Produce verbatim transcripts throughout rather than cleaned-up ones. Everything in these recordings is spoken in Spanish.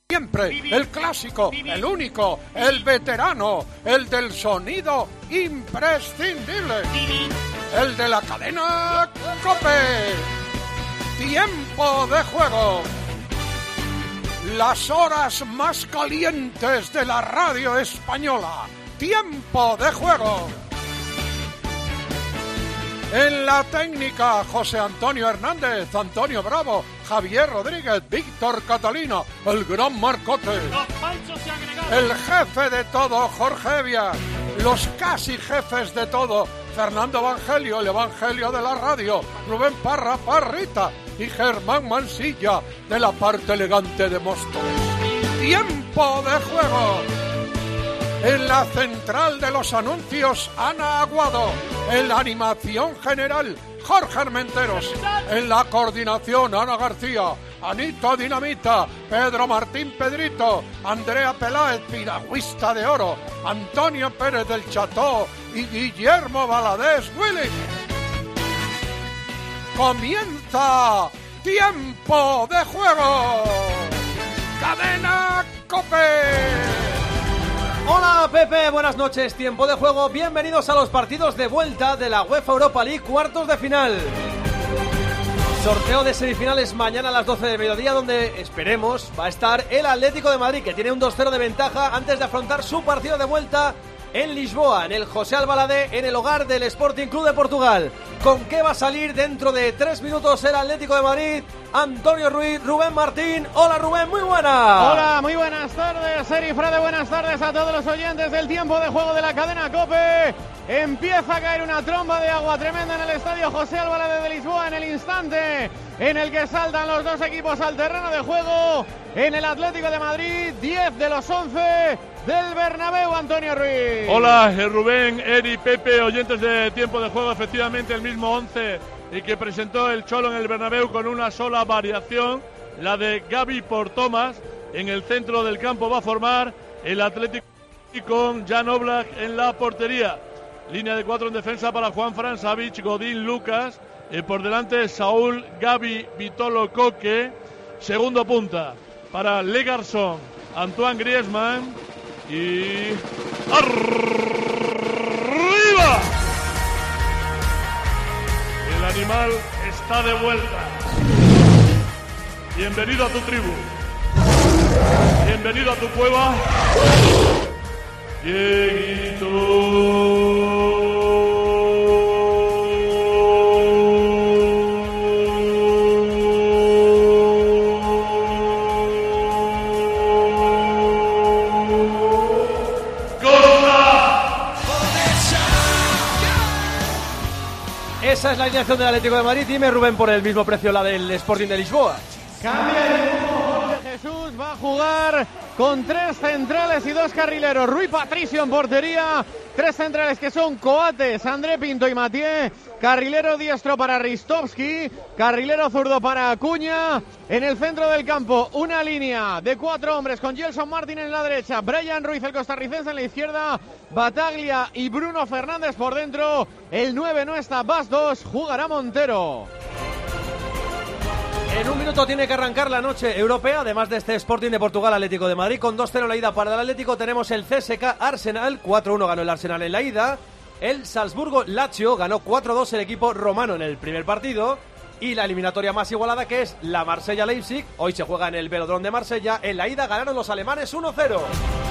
Siempre el clásico, el único, el veterano, el del sonido imprescindible, el de la cadena COPE. Tiempo de juego. Las horas más calientes de la radio española. Tiempo de juego. En la técnica, José Antonio Hernández, Antonio Bravo, Javier Rodríguez, Víctor Catalina, el gran Marcote. El jefe de todo, Jorge Evia. Los casi jefes de todo, Fernando Evangelio, el Evangelio de la radio, Rubén Parra, Parrita y Germán Mansilla, de la parte elegante de Móstoles. Tiempo de juego. En la central de los anuncios, Ana Aguado. En la animación general, Jorge Armenteros. En la coordinación, Ana García, Anita Dinamita, Pedro Martín Pedrito, Andrea Peláez, piragüista de oro, Antonio Pérez del Cható y Guillermo Valadez Willy. Comienza Tiempo de Juego. Cadena COPE. Hola Pepe, buenas noches, tiempo de juego, bienvenidos a los partidos de vuelta de la UEFA Europa League, cuartos de final. Sorteo de semifinales mañana a las doce del mediodía, donde esperemos va a estar el Atlético de Madrid, que tiene un dos cero de ventaja antes de afrontar su partido de vuelta en Lisboa, en el José Albalade, en el hogar del Sporting Club de Portugal. ¿Con qué va a salir dentro de tres minutos el Atlético de Madrid? Antonio Ruiz, Rubén Martín. Hola Rubén, muy buenas. Hola, muy buenas tardes, Eri Frade, buenas tardes a todos los oyentes del tiempo de juego de la cadena COPE. Empieza a caer una tromba de agua tremenda en el estadio José Albalade de Lisboa en el instante en el que saltan los dos equipos al terreno de juego. En el Atlético de Madrid, diez de los once del Bernabéu, Antonio Ruiz. Hola, Rubén, Eri, Pepe, oyentes de tiempo de juego. Efectivamente, el mismo once y que presentó el Cholo en el Bernabéu con una sola variación, la de Gavi por Thomas. En el centro del campo va a formar el Atlético con Jan Oblak en la portería. Línea de cuatro en defensa para Juanfran, Savic, Godín, Lucas. Eh, por delante Saúl, Gavi, Vitolo, Coque. Segundo punta para Le Garçon, Antoine Griezmann. Y arriba. El animal está de vuelta. Bienvenido a tu tribu. Bienvenido a tu cueva. Dieguito. Esa es la alineación del Atlético de Madrid. Dime, Rubén, por el mismo precio la del Sporting de Lisboa. Cambia el dibujo. Jesús va a jugar con tres centrales y dos carrileros. Rui Patricio en portería. Tres centrales que son Coates, André Pinto y Mathieu. Carrilero diestro para Ristovski. Carrilero zurdo para Acuña. En el centro del campo, una línea de cuatro hombres con Gelson Martin en la derecha. Brian Ruiz, el costarricense, en la izquierda. Bataglia y Bruno Fernández por dentro. El nueve no está, Bastos, jugará Montero. En un minuto tiene que arrancar la noche europea, además de este Sporting de Portugal Atlético de Madrid. Con dos cero la ida para el Atlético tenemos el C S K Arsenal, cuatro uno ganó el Arsenal en la ida. El Salzburgo Lazio ganó cuatro dos el equipo romano en el primer partido. Y la eliminatoria más igualada, que es la Marsella-Leipzig, hoy se juega en el Velodrome de Marsella. En la ida ganaron los alemanes uno cero.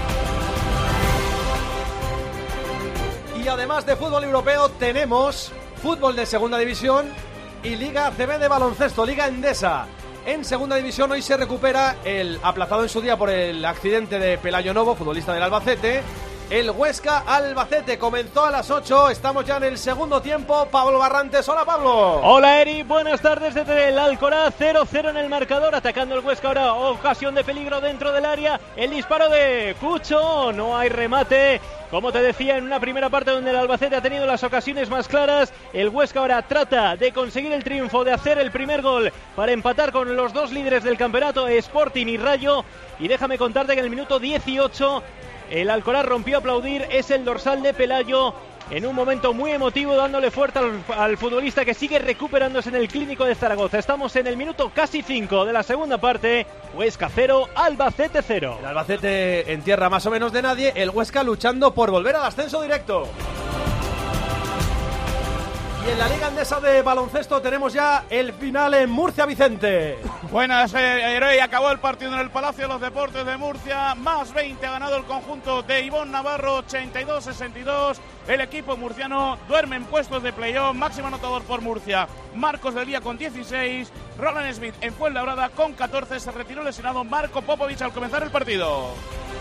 Y además de fútbol europeo tenemos fútbol de segunda división y Liga A C B de baloncesto, Liga Endesa. En segunda división hoy se recupera el aplazado en su día por el accidente de Pelayo Novo, futbolista del Albacete. El Huesca Albacete comenzó a las ocho, estamos ya en el segundo tiempo. Pablo Barrantes, hola Pablo. Hola Eri, buenas tardes desde el Alcoraz, cero cero en el marcador, atacando el Huesca ahora, ocasión de peligro dentro del área, el disparo de Cucho, no hay remate. Como te decía, en una primera parte donde el Albacete ha tenido las ocasiones más claras, el Huesca ahora trata de conseguir el triunfo, de hacer el primer gol para empatar con los dos líderes del campeonato, Sporting y Rayo. Y déjame contarte que en el minuto dieciocho el Alcoraz rompió a aplaudir, es el dorsal de Pelayo en un momento muy emotivo, dándole fuerza al, al futbolista que sigue recuperándose en el Clínico de Zaragoza. Estamos en el minuto casi cinco de la segunda parte. Huesca cero, Albacete cero. El Albacete en tierra más o menos de nadie, el Huesca luchando por volver al ascenso directo. Y en la Liga Endesa de baloncesto tenemos ya el final en Murcia, Vicente. Buenas, eh, Herey. Acabó el partido en el Palacio de los Deportes de Murcia. Más veinte ha ganado el conjunto de Ivón Navarro, ochenta y dos a sesenta y dos. El equipo murciano duerme en puestos de playoff. Máximo anotador por Murcia, Marcos del Día con dieciséis. Roland Smith en Fuenlabrada con catorce. Se retiró lesionado Marco Popovic al comenzar el partido.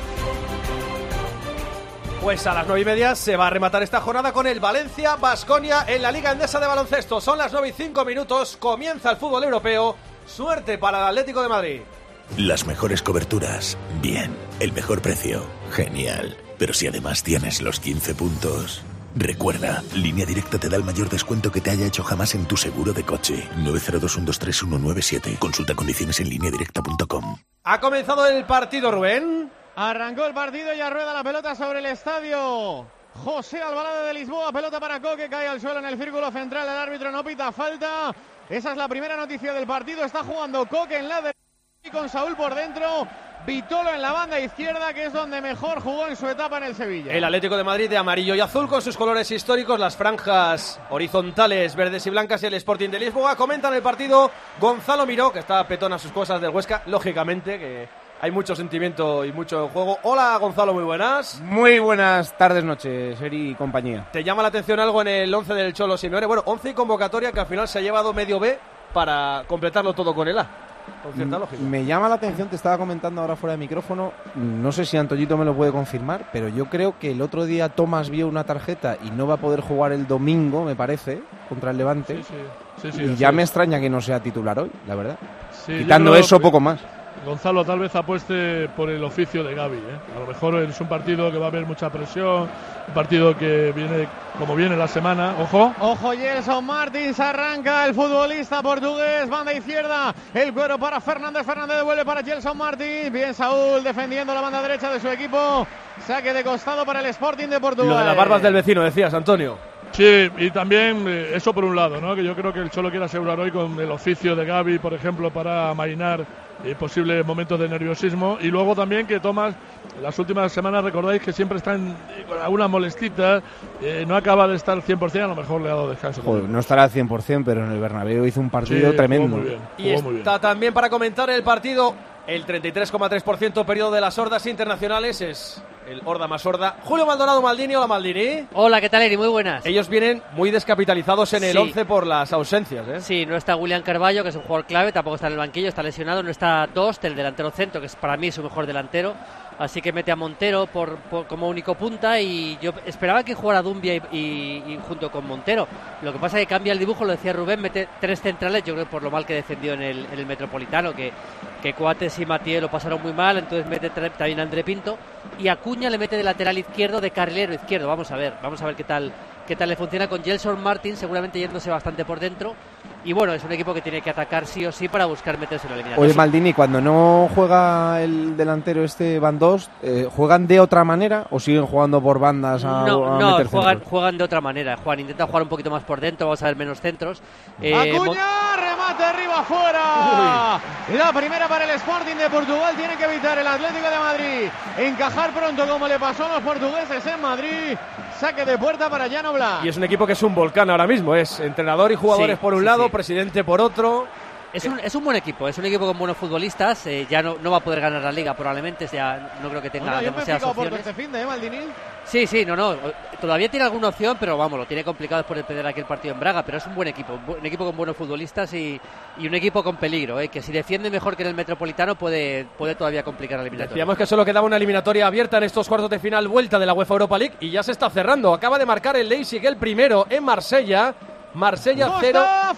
Pues a las nueve y media se va a rematar esta jornada con el Valencia-Baskonia en la Liga Endesa de baloncesto. Son las nueve y cinco minutos, comienza el fútbol europeo. Suerte para el Atlético de Madrid. Las mejores coberturas, bien. El mejor precio, genial. Pero si además tienes los quince puntos... Recuerda, Línea Directa te da el mayor descuento que te haya hecho jamás en tu seguro de coche. nueve cero dos uno dos tres uno nueve siete. Consulta condiciones en línea directa punto com. Ha comenzado el partido, Rubén. Arrancó el partido y ya rueda la pelota sobre el estadio. José Albalade de Lisboa, pelota para Coque, cae al suelo en el círculo central, el árbitro no pita falta. Esa es la primera noticia del partido. Está jugando Coque en la derecha y con Saúl por dentro. Vitolo en la banda izquierda, que es donde mejor jugó en su etapa en el Sevilla. El Atlético de Madrid de amarillo y azul con sus colores históricos, las franjas horizontales verdes y blancas, y el Sporting de Lisboa. Comentan el partido Gonzalo Miró, que está petón a sus cosas del Huesca, lógicamente, que hay mucho sentimiento y mucho juego. Hola Gonzalo, muy buenas. Muy buenas tardes, noches, Eri y compañía. ¿Te llama la atención algo en el once del Cholo Simeone? Bueno, once y convocatoria que al final se ha llevado medio B para completarlo todo con el A. Con cierta lógica. Me llama la atención, te estaba comentando ahora fuera de micrófono, no sé si Antoñito me lo puede confirmar, pero yo creo que el otro día Tomás vio una tarjeta y no va a poder jugar el domingo, me parece, contra el Levante. Sí, sí. Sí, sí, y ya es. me extraña que no sea titular hoy, la verdad. Sí, Quitando creo, eso, poco más. Gonzalo tal vez apueste por el oficio de Gavi, ¿eh? A lo mejor es un partido que va a haber mucha presión, un partido que viene como viene la semana. Ojo. Ojo, Gelson Martins, arranca el futbolista portugués, banda izquierda, el cuero para Fernández, Fernández devuelve para Gelson Martins, bien Saúl defendiendo la banda derecha de su equipo, saque de costado para el Sporting de Portugal. Lo de las barbas del vecino, decías, Antonio. Sí, y también eh, eso por un lado, ¿no? Que yo creo que el Cholo quiere asegurar hoy con el oficio de Gavi, por ejemplo, para amainar eh, posibles momentos de nerviosismo. Y luego también que Tomás, las últimas semanas recordáis que siempre está en, eh, con algunas molestitas, eh, no acaba de estar al cien por cien, a lo mejor le ha dado descanso. Joder, no estará al cien por cien, pero en el Bernabéu hizo un partido sí, tremendo. Jugó muy bien, y jugó muy está bien. también para comentar el partido el treinta y tres coma tres por ciento periodo de las hordas internacionales, es el horda más horda. Julio Maldonado Maldini, hola Maldini. Hola, ¿qué tal, Eri? Muy buenas. Ellos vienen muy descapitalizados en el Sí. once por las ausencias, ¿eh? Sí, no está William Carballo, que es un jugador clave, tampoco está en el banquillo, está lesionado. No está Dost, el delantero centro, que es para mí su mejor delantero. Así que mete a Montero por, por, como único punta, y yo esperaba que jugara Dumbia y, y, y junto con Montero. Lo que pasa es que cambia el dibujo, lo decía Rubén, mete tres centrales, yo creo por lo mal que defendió en el, en el Metropolitano, que, que Coates y Matié lo pasaron muy mal, entonces mete también a André Pinto, y Acuña le mete de lateral izquierdo, de carrilero izquierdo. Vamos a ver, vamos a ver qué tal, qué tal le funciona con Gelson Martin, seguramente yéndose bastante por dentro. Y bueno, es un equipo que tiene que atacar sí o sí para buscar meterse en la eliminatoria. Oye, Maldini, cuando no juega el delantero este Van Dost, eh, ¿juegan de otra manera o siguen jugando por bandas a, no, a no, meter juegan, centros? juegan de otra manera. Juan intenta jugar un poquito más por dentro, vamos a ver menos centros. Eh, Acuña, remate arriba afuera. La primera para el Sporting de Portugal, tiene que evitar el Atlético de Madrid encajar pronto como le pasó a los portugueses en Madrid. Saque de puerta para Jan Oblak. Y es un equipo que es un volcán ahora mismo, es entrenador y jugadores Sí, por un sí, lado, sí. presidente por otro. Es un, es un buen equipo, es un equipo con buenos futbolistas. Eh, ya no, no va a poder ganar la liga probablemente, ya no creo que tenga Bueno, yo me he demasiadas picado por opciones. este fin de, ¿eh, Maldini? Sí, sí, no, no. Todavía tiene alguna opción, pero vamos, lo tiene complicado después de perder aquel partido en Braga. Pero es un buen equipo, un, buen equipo con buenos futbolistas y, y un equipo con peligro, ¿eh? Que si defiende mejor que en el Metropolitano puede, puede todavía complicar la eliminatoria. Decíamos que solo quedaba una eliminatoria abierta en estos cuartos de final, vuelta de la UEFA Europa League, y ya se está cerrando. Acaba de marcar el Leipzig el primero en Marsella. Marsella cero. ¡Costa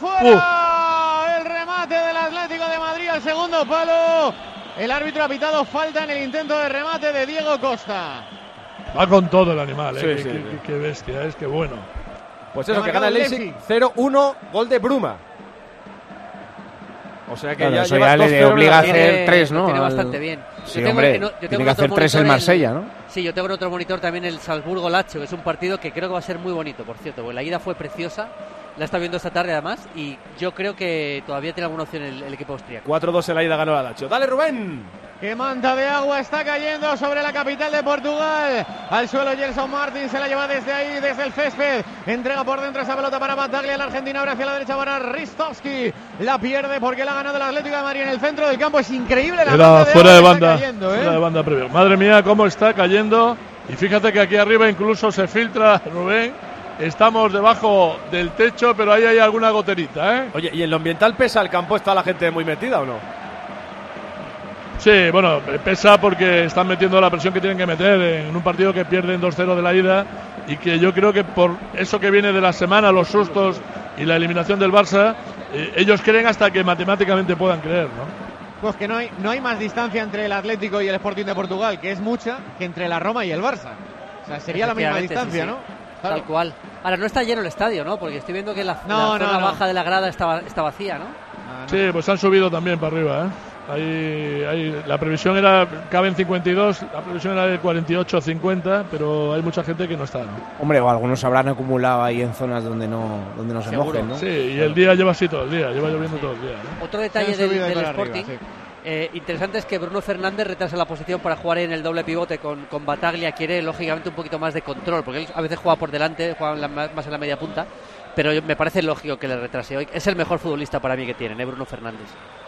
fuera! El remate del Atlético de Madrid al segundo palo. El árbitro ha pitado falta en el intento de remate de Diego Costa. Va con todo el animal, ¿eh? Sí, qué, sí, qué- sí. qué bestia, es que bueno. Pues Ha eso, que marcado gana el el Leipzig Leipzig. cero uno, gol de Bruma. O sea que claro, ya eso llevas ya le dos obliga a cero hacer tiene, tres, ¿no? Tiene Al... bastante bien. Sí, yo tengo, hombre, no, yo tengo tiene que hacer otro tres el monitor Marsella, ¿no? Sí, yo tengo en otro monitor también el Salzburgo-Lacho, que es un partido que creo que va a ser muy bonito, por cierto, porque la ida fue preciosa, la está viendo esta tarde además, y yo creo que todavía tiene alguna opción el, el equipo austríaco. cuatro dos en la ida ganó la Lazio. Dale, Rubén. ¡Qué manta de agua está cayendo sobre la capital de Portugal! Al suelo Gelson Martin, se la lleva desde ahí, desde el césped. Entrega por dentro esa pelota para Battaglia, el argentino abre hacia la derecha para Ristovski. La pierde porque la ha ganado el Atlético de Madrid en el centro del campo. Es increíble la Era manta de fuera agua de que banda, está cayendo, ¿eh? fuera de banda previo. Madre mía, cómo está cayendo. Y fíjate que aquí arriba incluso se filtra, Rubén. Estamos debajo del techo, pero ahí hay alguna goterita, ¿eh? Oye, ¿y en lo ambiental pesa el campo? ¿Está la gente muy metida o no? Sí, bueno, pesa porque están metiendo la presión que tienen que meter en un partido que pierden dos cero de la ida y que yo creo que por eso que viene de la semana, los sustos y la eliminación del Barça, eh, ellos creen hasta que matemáticamente puedan creer, ¿no? Pues que no hay, no hay más distancia entre el Atlético y el Sporting de Portugal, que es mucha, que entre la Roma y el Barça. O sea, sería la misma distancia, sí, sí. ¿no? Claro. Tal cual. Ahora, no está lleno el estadio, ¿no? Porque estoy viendo que la, no, la zona no, no. baja de la grada está, está vacía, ¿no? Ah, no. Sí, pues han subido también para arriba, ¿eh? Ahí, ahí, la previsión era, caben cincuenta y dos, la previsión era de cuarenta y ocho a cincuenta, pero hay mucha gente que no está, ¿no? Hombre, o algunos habrán acumulado ahí en zonas donde no, donde no se Seguro. mojen, ¿no? Sí, y el día lleva así todo el día, lleva lloviendo todo el día, ¿no? Otro detalle Se han del, subido ahí del para Sporting arriba, sí. eh, interesante es que Bruno Fernández retrasa la posición para jugar en el doble pivote con, con Battaglia. Quiere lógicamente un poquito más de control, porque él a veces juega por delante, juega en la- más en la media punta, pero yo- me parece lógico que le retrase hoy. Es el mejor futbolista para mí que tienen, ¿eh? Bruno Fernández.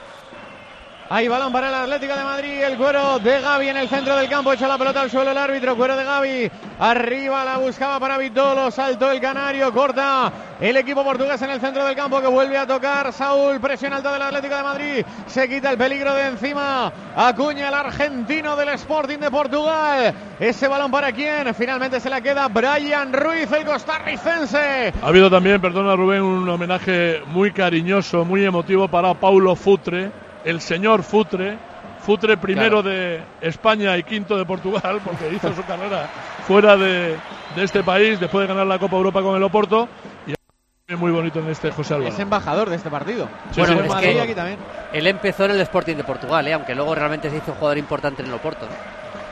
Hay balón para el Atlético de Madrid, el cuero de Gavi en el centro del campo, echa la pelota al suelo el árbitro, cuero de Gavi, arriba la buscaba para Vitolo, saltó el canario, corta el equipo portugués en el centro del campo que vuelve a tocar Saúl, presión alta del Atlético de Madrid, se quita el peligro de encima, Acuña el argentino del Sporting de Portugal, ese balón para quién, finalmente se la queda Brian Ruiz, el costarricense. Ha habido también, perdona Rubén, un homenaje muy cariñoso, muy emotivo para Paulo Futre, el señor Futre, Futre primero claro. de España y quinto de Portugal, porque hizo su carrera fuera de, de este país, después de ganar la Copa Europa con el Oporto, y es muy bonito en este José Álvaro. Es embajador de este partido. Sí, bueno, sí, es Madrid, que aquí también. él empezó en el Sporting de Portugal, ¿eh? Aunque luego realmente se hizo un jugador importante en el Oporto, ¿no?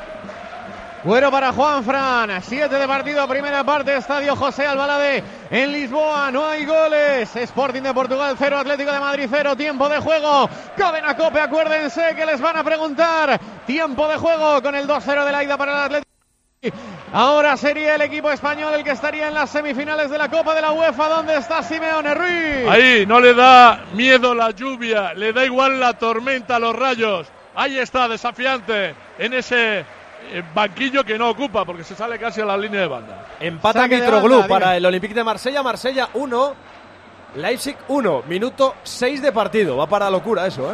Bueno para Juanfran, siete de partido, primera parte, Estadio José Albalade en Lisboa, no hay goles, Sporting de Portugal cero, Atlético de Madrid cero, tiempo de juego, Cadena Cope, acuérdense que les van a preguntar, tiempo de juego con el dos cero de la ida para el Atlético. Ahora sería el equipo español el que estaría en las semifinales de la Copa de la UEFA. ¿Dónde está Simeone, Ruiz? Ahí, no le da miedo la lluvia, le da igual la tormenta, los rayos, ahí está, desafiante, en ese... banquillo que no ocupa porque se sale casi a la línea de banda. Empata Mitroglou para el Olympique de Marsella. Marsella uno, Leipzig uno. Minuto seis de partido. Va para la locura eso, ¿eh?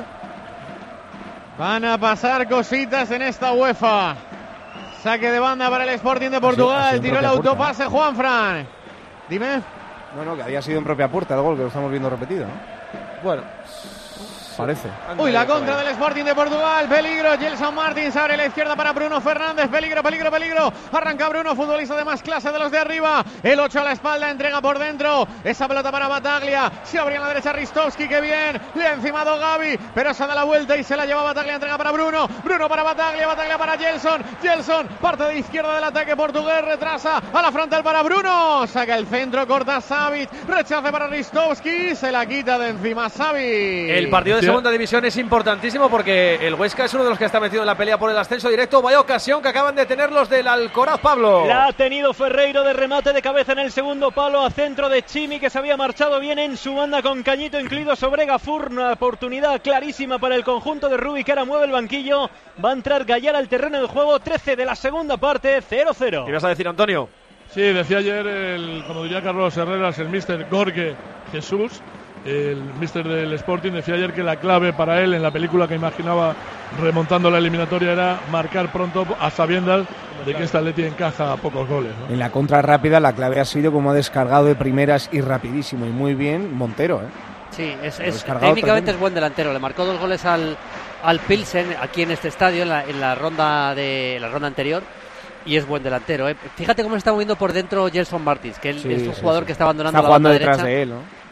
Van a pasar cositas en esta UEFA. Saque de banda para el Sporting de Portugal. Así, así Tiró el autopase puerta, ¿no? Juanfran. Dime. No, no, que había sido en propia puerta el gol, que lo estamos viendo repetido, ¿no? Bueno, parece. Uy, la contra del Sporting de Portugal, peligro, Gelson Martins abre la izquierda para Bruno Fernández, peligro, peligro, peligro, arranca Bruno, futbolista de más clase de los de arriba, el ocho a la espalda, entrega por dentro, esa pelota para Battaglia, se abre en la derecha Ristovski, que bien, le ha encimado Gavi, pero se da la vuelta y se la lleva Battaglia, entrega para Bruno, Bruno para Battaglia, Battaglia para Gelson, Gelson, parte de izquierda del ataque portugués, retrasa a la frontal para Bruno, saca el centro, corta Savic, rechace para Ristovski, se la quita de encima Savic. El partido de segunda división es importantísimo porque el Huesca es uno de los que está metido en la pelea por el ascenso directo. Vaya ocasión que acaban de tener los del Alcoraz, Pablo. La ha tenido Ferreiro de remate de cabeza en el segundo palo a centro de Chimi, que se había marchado bien en su banda con Cañito incluido sobre Gafur. Una oportunidad clarísima para el conjunto de Rubi, que ahora mueve el banquillo. Va a entrar Gallar al terreno del juego. Trece de la segunda parte, cero cero. ¿Qué ibas a decir, Antonio? Sí, decía ayer, el, como diría Carlos Herreras, el míster Jorge Jesús, el míster del Sporting, decía ayer que la clave para él en la película que imaginaba remontando la eliminatoria era marcar pronto a sabiendas de que esta Atleti encaja pocos goles, ¿no? En la contra rápida la clave ha sido como ha descargado de primeras y rapidísimo y muy bien Montero, ¿eh? Sí, es, es técnicamente es buen delantero. Le marcó dos goles al, al Pilsen aquí en este estadio en la, en la ronda de la ronda anterior. Y es buen delantero, ¿eh? Fíjate cómo se está moviendo por dentro Gelson Martins, que él sí, es un sí, jugador sí. que está abandonando está la banda detrás derecha. De él, ¿no?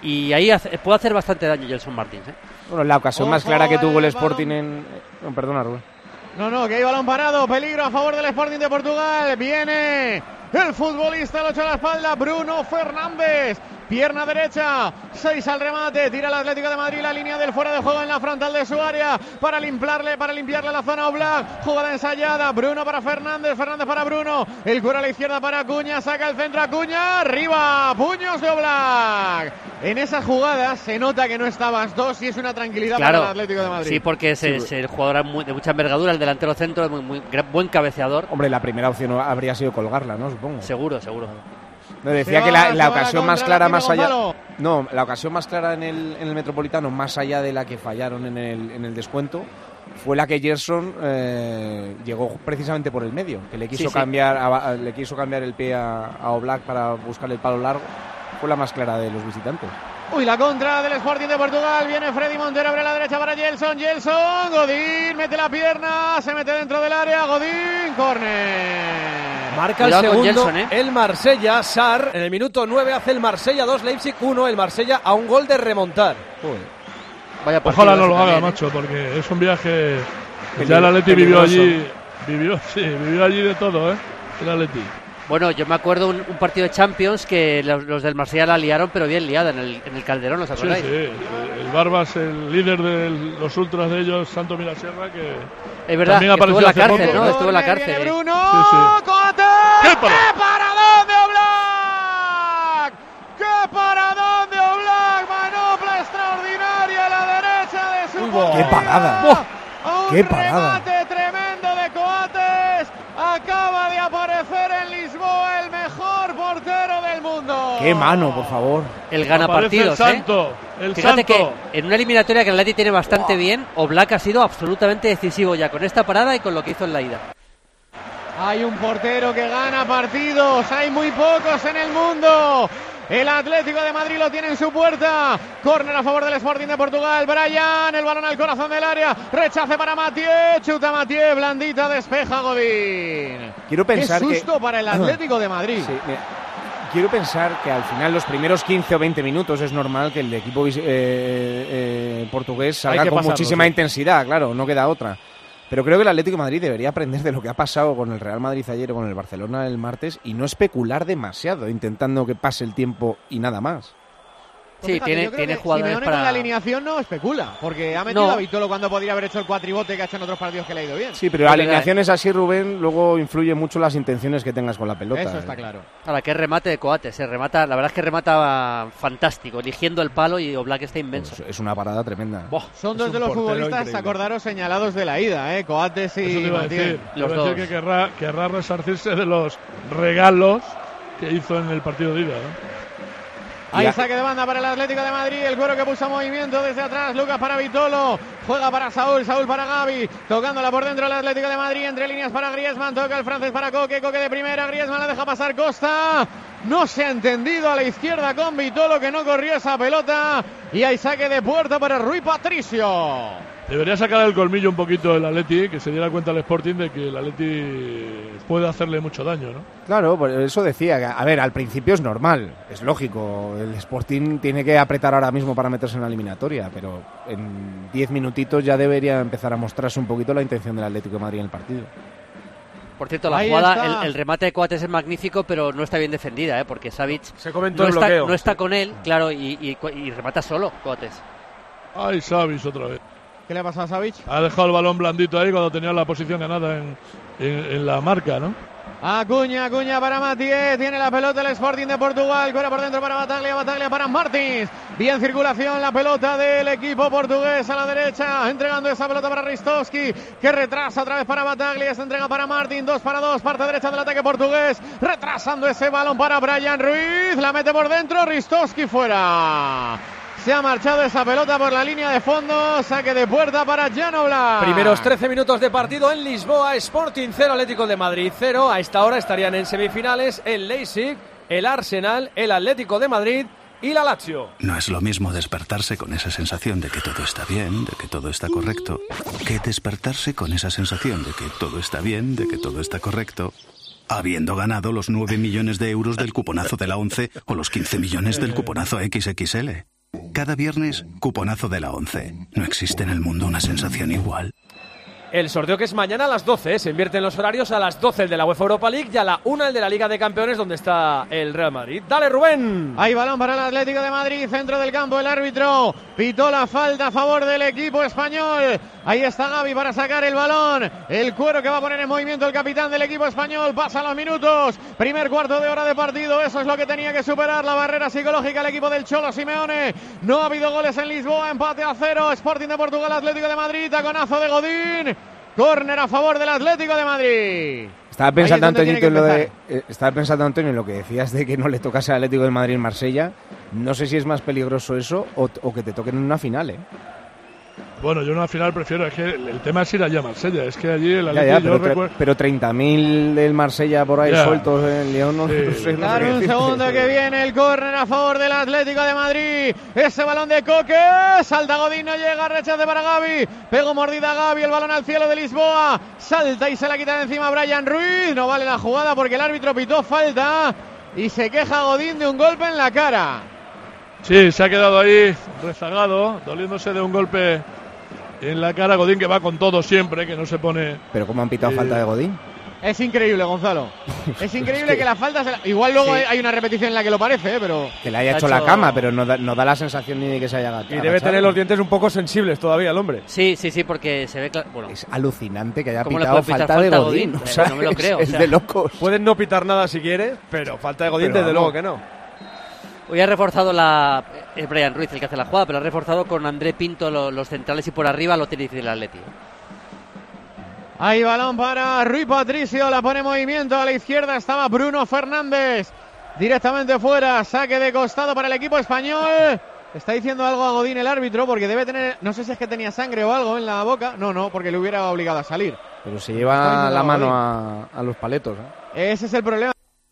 y ahí hace, puede hacer bastante daño Gelson Martins, ¿eh? Bueno, la ocasión Ojo, más clara que tuvo el el Sporting balón. en... No, perdona, Rubén. No, no, que hay balón parado, peligro a favor del Sporting de Portugal. Viene el futbolista, lo echa a la espalda, Bruno Fernández. Pierna derecha, seis al remate, tira el Atlético de Madrid la línea del fuera de juego en la frontal de su área para limpiarle, para limpiarle la zona Oblak. Jugada ensayada, Bruno para Fernández, Fernández para Bruno, el cuero a la izquierda para Acuña, saca el centro Acuña, arriba, puños de Oblak. En esas jugadas se nota que no estabas dos y es una tranquilidad Claro, para el Atlético de Madrid. Sí, porque es, es el jugador muy, de mucha envergadura, el delantero centro, es muy, muy gran- buen cabeceador. Hombre, la primera opción habría sido colgarla, ¿no? Supongo. Seguro, seguro. Me decía Se que va, la, se la va la ocasión más contra, clara, la más tiene allá. Gonzalo. No, la ocasión más clara en el, en el Metropolitano, más allá de la que fallaron en el, en el descuento, fue la que Gerson eh, llegó precisamente por el medio, que le quiso Sí, sí. cambiar a- a- le quiso cambiar el pie a, a Oblak para buscar el palo largo. Fue la más clara de los visitantes. Uy, la contra del Sporting de Portugal. Viene Freddy Montero, abre la derecha para Gelson. Gelson, Godín, mete la pierna, se mete dentro del área. Godín, córner. Marca Cuidado el con segundo Gelson, ¿eh? el Marsella. Sar en el minuto nueve hace el Marsella dos, Leipzig uno. El Marsella a un gol de remontar. Vaya partido Ojalá no ese lo haga, también, ¿eh? macho, porque es un viaje. Peligro- Ya el Atleti vivió peligroso. allí. Vivió, sí, vivió allí de todo, ¿eh? El Atleti. Bueno, yo me acuerdo un, un partido de Champions que los, los del Marsella la liaron, pero bien liada en el, en el Calderón, ¿os Sí, acordáis? sí. El, el Barbas, el líder de los ultras de ellos, Santo Mirasierra, que. Es verdad, que también estuvo en la apareció hace cárcel, poco. ¿no? Estuvo en la Viene cárcel. ¿eh? Bruno, Sí, sí. Coate. ¡Qué ¡Qué parada! paradón de Oblak! ¡Qué paradón de Oblak! Manopla extraordinaria a la derecha de su Uy, portería. ¡qué parada! A un ¡Qué parada! remate tremendo de Coates. Acaba de aparecer en Lisboa el mejor portero del mundo. ¡Qué mano, por favor! El gana Aparece partidos, el ¿eh? santo, el Fíjate santo. que en una eliminatoria que el Atleti tiene bastante bien, Oblak ha sido absolutamente decisivo ya con esta parada y con lo que hizo en la ida. Hay un portero que gana partidos, hay muy pocos en el mundo. El Atlético de Madrid lo tiene en su puerta. Córner a favor del Sporting de Portugal. Brian, el balón al corazón del área. Rechace para Mathieu. Chuta Mathieu, blandita, despeja Godín. Quiero pensar Qué que- susto para el Atlético de Madrid. Sí, mira, quiero pensar que al final, los primeros quince o veinte minutos, es normal que el equipo vis- eh, eh, portugués salga Hay que con pasarlo, muchísima sí. intensidad, claro, no queda otra. Pero creo que el Atlético de Madrid debería aprender de lo que ha pasado con el Real Madrid ayer o con el Barcelona el martes y no especular demasiado, intentando que pase el tiempo y nada más. Pues Sí, fíjate, tiene, yo creo tiene que jugadores Simeone para... con la alineación no especula, porque ha metido No. a Vitolo cuando podría haber hecho el cuatribote que ha hecho en otros partidos que le ha ido bien. Sí, pero Es verdad, alineaciones así, Rubén, luego influye mucho las intenciones que tengas con la pelota. Eso eh. está claro. Ahora, qué remate de Coates, se remata, la verdad es que remata fantástico, eligiendo el palo y Oblak está inmenso. Pues es una parada tremenda. Buah, Son Es dos un de los portero futbolistas, increíble. acordaros, señalados de la ida, ¿eh? Coates Eso te y iba a Mathieu. decir. Los Iba a decir dos. que querrá, querrá resarcirse de los regalos que hizo en el partido de ida, ¿no? Hay Ya. saque de banda para el Atlético de Madrid, el cuero que puso movimiento desde atrás, Lucas para Vitolo, juega para Saúl, Saúl para Gavi, tocándola por dentro el Atlético de Madrid, entre líneas para Griezmann, toca el francés para Coque, Coque de primera, Griezmann la deja pasar Costa, no se ha entendido a la izquierda con Vitolo que no corrió esa pelota y hay saque de puerta para Rui Patricio. Debería sacar el colmillo un poquito el Atleti, que se diera cuenta el Sporting de que el Atleti puede hacerle mucho daño, ¿no? Claro, por eso decía que, a ver, al principio es normal, es lógico. El Sporting tiene que apretar ahora mismo para meterse en la eliminatoria, pero en diez minutitos ya debería empezar a mostrarse un poquito la intención del Atlético de Madrid en el partido. Por cierto, la Ahí jugada, está. el, el remate de Coates es magnífico, pero no está bien defendida, ¿eh? Porque Savic Se comentó no el está, bloqueo. no está con él, claro, y, y, y remata solo Coates. Ay, Savic otra vez. ¿Qué le ha pasado a Savic? Ha dejado el balón blandito ahí cuando tenía la posición ganada en, en, en la marca, ¿no? Acuña, Acuña para Mathieu, tiene la pelota el Sporting de Portugal, fuera por dentro para Bataglia, Bataglia para Martins, bien circulación la pelota del equipo portugués a la derecha, entregando esa pelota para Ristovski, que retrasa otra vez para Bataglia, se entrega para Martins, dos para dos, parte derecha del ataque portugués, retrasando ese balón para Brian Ruiz, la mete por dentro, Ristovski fuera. Se ha marchado esa pelota por la línea de fondo, saque de puerta para Jan Oblak. Primeros trece minutos de partido en Lisboa, Sporting cero, Atlético de Madrid cero. A esta hora estarían en semifinales el Leipzig, el Arsenal, el Atlético de Madrid y la Lazio. No es lo mismo despertarse con esa sensación de que todo está bien, de que todo está correcto, que despertarse con esa sensación de que todo está bien, de que todo está correcto, habiendo ganado los nueve millones de euros del cuponazo de la once o los quince millones del cuponazo equis equis ele. Cada viernes, cuponazo de la once. No existe en el mundo una sensación igual. El sorteo que es mañana a las doce, ¿eh? Se invierten los horarios a las doce el de la UEFA Europa League y a la una el de la Liga de Campeones, donde está el Real Madrid. ¡Dale, Rubén! Hay balón para el Atlético de Madrid, centro del campo, el árbitro pitó la falta a favor del equipo español. Ahí está Gavi para sacar el balón, el cuero que va a poner en movimiento el capitán del equipo español. Pasan los minutos, primer cuarto de hora de partido, eso es lo que tenía que superar, la barrera psicológica el equipo del Cholo Simeone. No ha habido goles en Lisboa, empate a cero, Sporting de Portugal, Atlético de Madrid, taconazo de Godín. Córner a favor del Atlético de Madrid. Estaba pensando, Antonio, en lo de, eh, estaba pensando, Antonio, en lo que decías de que no le tocase al Atlético de Madrid en Marsella. No sé si es más peligroso eso o, o que te toquen en una final, ¿eh? Bueno, yo en una final prefiero, es que el, el tema es ir allá a Marsella, es que allí el Atlético, ya, ya, pero, recuerdo... pero treinta mil del Marsella por ahí ya. Sueltos en León, no, sí. no sé. No sé un segundo que viene el córner a favor del Atlético de Madrid, ese balón de Coque, salta Godín, no llega, rechace para Gavi, pegó mordida a Gavi, el balón al cielo de Lisboa, salta y se la quita de encima Brian Ruiz, no vale la jugada porque el árbitro pitó falta y se queja Godín de un golpe en la cara. Sí, se ha quedado ahí rezagado, doliéndose de un golpe en la cara. Godín, que va con todo siempre, que no se pone... ¿Pero cómo han pitado eh... falta de Godín? Es increíble, Gonzalo. Es increíble es que... que la falta... Se la... Igual luego sí. hay una repetición en la que lo parece, ¿eh? Pero... Que le haya hecho, hecho la cama, pero no da, no da la sensación ni de que se haya agachado. Y debe tener los dientes un poco sensibles todavía el hombre. Sí, sí, sí, porque se ve... Cl- bueno, es alucinante que haya pitado falta, falta de Godín. Godín? O sea, no me lo creo. Es, o sea, es de locos. Pueden no pitar nada si quieres, pero falta de Godín pero desde vamos. luego que no. Hoy ha reforzado la es Brian Ruiz el que hace la jugada, pero ha reforzado con André Pinto lo, los centrales y por arriba lo tiene difícil el Atleti. Hay balón para Rui Patricio, la pone en movimiento a la izquierda, estaba Bruno Fernández directamente fuera, saque de costado para el equipo español. Está diciendo algo a Godín el árbitro porque debe tener, no sé si es que tenía sangre o algo en la boca, no, no, porque le hubiera obligado a salir. Pero se lleva la mano a, a los paletos, ¿eh? Ese es el problema.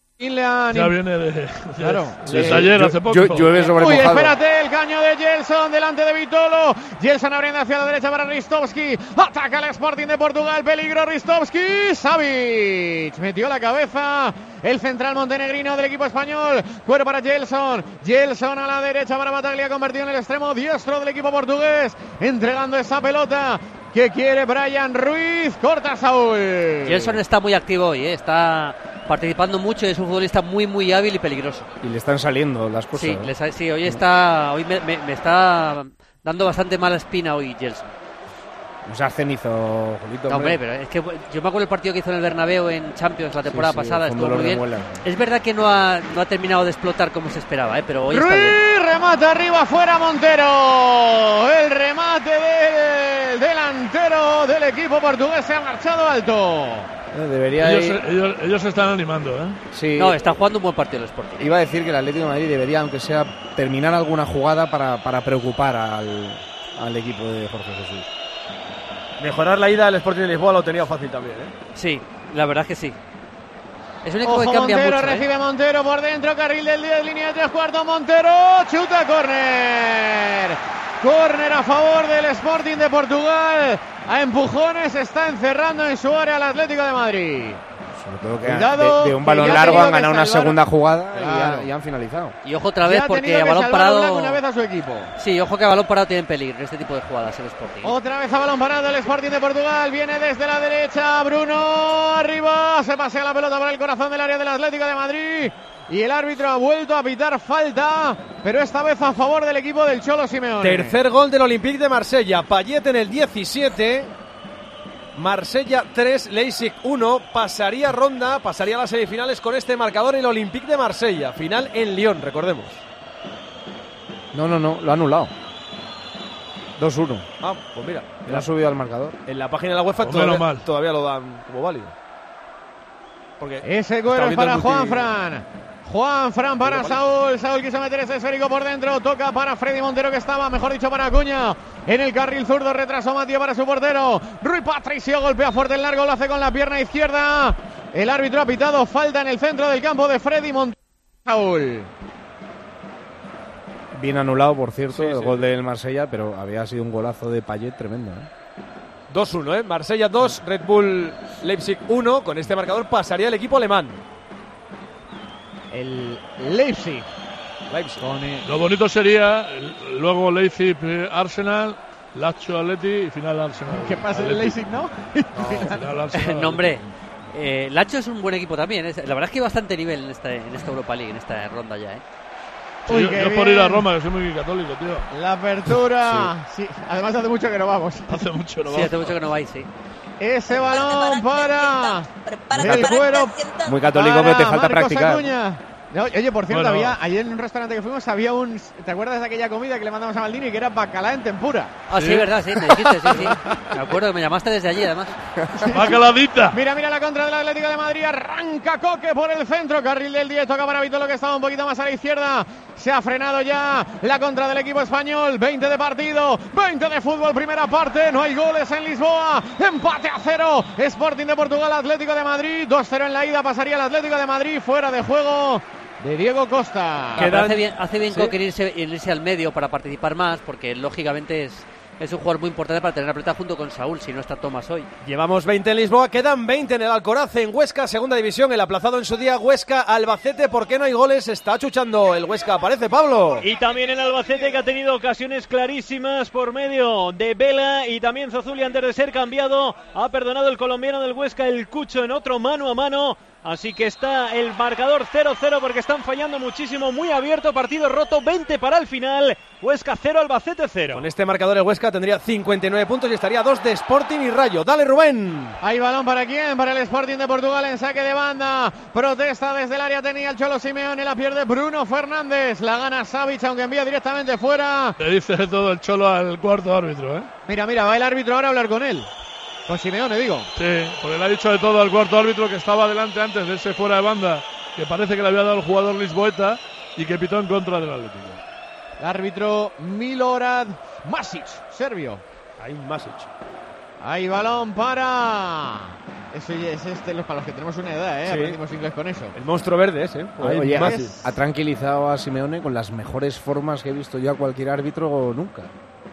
Ya viene de, de, claro. de, de ayer, hace poco. Llueve sobre Uy, mojado. espérate, el caño de Gelson delante de Vitolo. Gelson abriendo hacia la derecha para Ristovski. Ataca el Sporting de Portugal, peligro Ristovski. Savic metió la cabeza. El central montenegrino del equipo español. Cuero para Gelson. Gelson a la derecha para Bataglia, convertido en el extremo diestro del equipo portugués. Entregando esa pelota que quiere Brian Ruiz. Corta Saúl. Gelson está muy activo hoy, ¿eh? Está participando mucho y es un futbolista muy muy hábil y peligroso. Y le están saliendo las cosas. Sí, ¿no? les, sí hoy está hoy me, me, me está dando bastante mala espina hoy Gelson. No seas cenizo, Julito. No, hombre, pero es que yo me acuerdo el partido que hizo en el Bernabéu en Champions la temporada sí, sí, pasada, estuvo muy bien. Muela. Es verdad que no ha, no ha terminado de explotar como se esperaba, ¿eh? Pero hoy Ruiz, está bien. Remata arriba, fuera Montero. El remate del delantero del equipo portugués se ha marchado alto. Debería ellos, ir... ellos, ellos se están animando, ¿eh? Sí. No, está jugando un buen partido el Sporting. Iba a decir que el Atlético de Madrid debería, aunque sea, terminar alguna jugada para, para preocupar al, al equipo de Jorge Jesús. Mejorar la ida del Sporting de Lisboa lo tenía fácil también, ¿eh? Sí, la verdad es que sí. Es un equipo Ojo, que cambia Montero, mucho, recibe ¿eh? Montero por dentro, carril del diez, línea de tres cuartos, Montero, chuta, córner. Córner a favor del Sporting de Portugal. A empujones está encerrando en su área el Atlético de Madrid. Sobre todo que Cuidado, de, de un balón largo han ganado una segunda jugada claro. y, han, y han finalizado. Y ojo otra vez ya porque a balón parado. Una vez a su equipo. Sí, ojo que a balón parado tienen peligro este tipo de jugadas el Sporting. Otra vez a balón parado el Sporting de Portugal. Viene desde la derecha Bruno arriba. Se pasea la pelota por el corazón del área del Atlético de Madrid. Y el árbitro ha vuelto a pitar falta, pero esta vez a favor del equipo del Cholo Simeone. Tercer gol del Olympique de Marsella. Payet en el diecisiete. Marsella tres, Leipzig uno, pasaría ronda, pasaría a las semifinales con este marcador el Olympique de Marsella, final en Lyon, recordemos. No, no, no, lo ha anulado. dos uno. Ah, pues mira, lo ha subido al marcador. En la página de la UEFA todavía, todavía lo dan como válido. Porque ese cuero es para Juan Fran. Juan Fran para Saúl. Saúl quiso meter ese esférico por dentro. Toca para Freddy Montero, que estaba, mejor dicho, para Acuña. En el carril zurdo retrasó Matías para su portero. Rui Patricio golpea fuerte el largo. Lo hace con la pierna izquierda. El árbitro ha pitado falta en el centro del campo de Freddy Montero. Saúl. Bien anulado, por cierto, sí, el sí. gol del Marsella, pero había sido un golazo de Payet tremendo, ¿eh? dos uno, ¿eh? Marsella dos, Red Bull Leipzig uno. Con este marcador pasaría el equipo alemán. El Leipzig Leipzig. Lo bonito sería luego Leipzig Arsenal, Lazio Atleti y final Arsenal. ¿Qué pasa en el Leipzig, no? No, final Arsenal. No, hombre. Eh, Lazio es un buen equipo también. ¿eh? La verdad es que hay bastante nivel en esta, en esta Europa League, en esta ronda ya. ¿eh? Sí, Uy, yo yo por ir a Roma, que soy muy católico, tío. La apertura. Sí. sí. Además hace mucho que no vamos. Hace mucho que no sí, vamos. hace mucho que no vais, sí. Ese balón para el cuero. Muy católico, pero te falta Marcos practicar. Acuña. No, oye, por cierto, Bueno. había ayer en un restaurante que fuimos había un... ¿Te acuerdas de aquella comida que le mandamos a Maldini que era bacalá en tempura? Ah, sí, sí verdad, sí, me dijiste, sí, sí. Me acuerdo que me llamaste desde allí, además. ¡Bacaladita! Mira, mira la contra del Atlético de Madrid. Arranca Coque por el centro. Carril del diez. Toca para Vitolo, que estaba un poquito más a la izquierda. Se ha frenado ya la contra del equipo español. veinte de partido, veinte de fútbol, primera parte. No hay goles en Lisboa. Empate a cero. Sporting de Portugal, Atlético de Madrid. dos cero en la ida. Pasaría el Atlético de Madrid. Fuera de juego de Diego Costa. Quedan... Hace bien, hace bien ¿Sí? Coque irse, irse al medio para participar más, porque lógicamente es, es un jugador muy importante para tener la pelota junto con Saúl, si no está Tomás hoy. Llevamos veinte en Lisboa, quedan veinte en el Alcoraz, en Huesca, segunda división, el aplazado en su día Huesca, Albacete. ¿Por qué no hay goles? Está chuchando el Huesca, aparece Pablo. Y también el Albacete, que ha tenido ocasiones clarísimas por medio de Vela, y también Zozuli, antes de ser cambiado, ha perdonado el colombiano del Huesca, el Cucho, en otro mano a mano. Así que está el marcador cero cero porque están fallando muchísimo, muy abierto, partido roto, veinte para el final. Huesca cero, Albacete cero. Con este marcador el Huesca tendría cincuenta y nueve puntos y estaría a dos de Sporting y Rayo. Dale, Rubén. Hay balón para quién, para el Sporting de Portugal en saque de banda. Protesta desde el área, tenía el Cholo Simeone, la pierde Bruno Fernández. La gana Savic, aunque envía directamente fuera. Le dice todo el Cholo al cuarto árbitro, ¿eh? Mira, mira, va el árbitro ahora a hablar con él. Con Simeone, digo. Sí, porque le ha dicho de todo al cuarto árbitro, que estaba adelante antes de ese fuera de banda, que parece que le había dado el jugador lisboeta y que pitó en contra del Atlético. El árbitro Milorad Masic, serbio. Hay un Masic. Hay balón para... Eso es este, para los que tenemos una edad, ¿eh? Sí. Aprendimos inglés con eso. El monstruo verde ese, ¿eh? Oye, ha tranquilizado a Simeone con las mejores formas que he visto yo a cualquier árbitro nunca.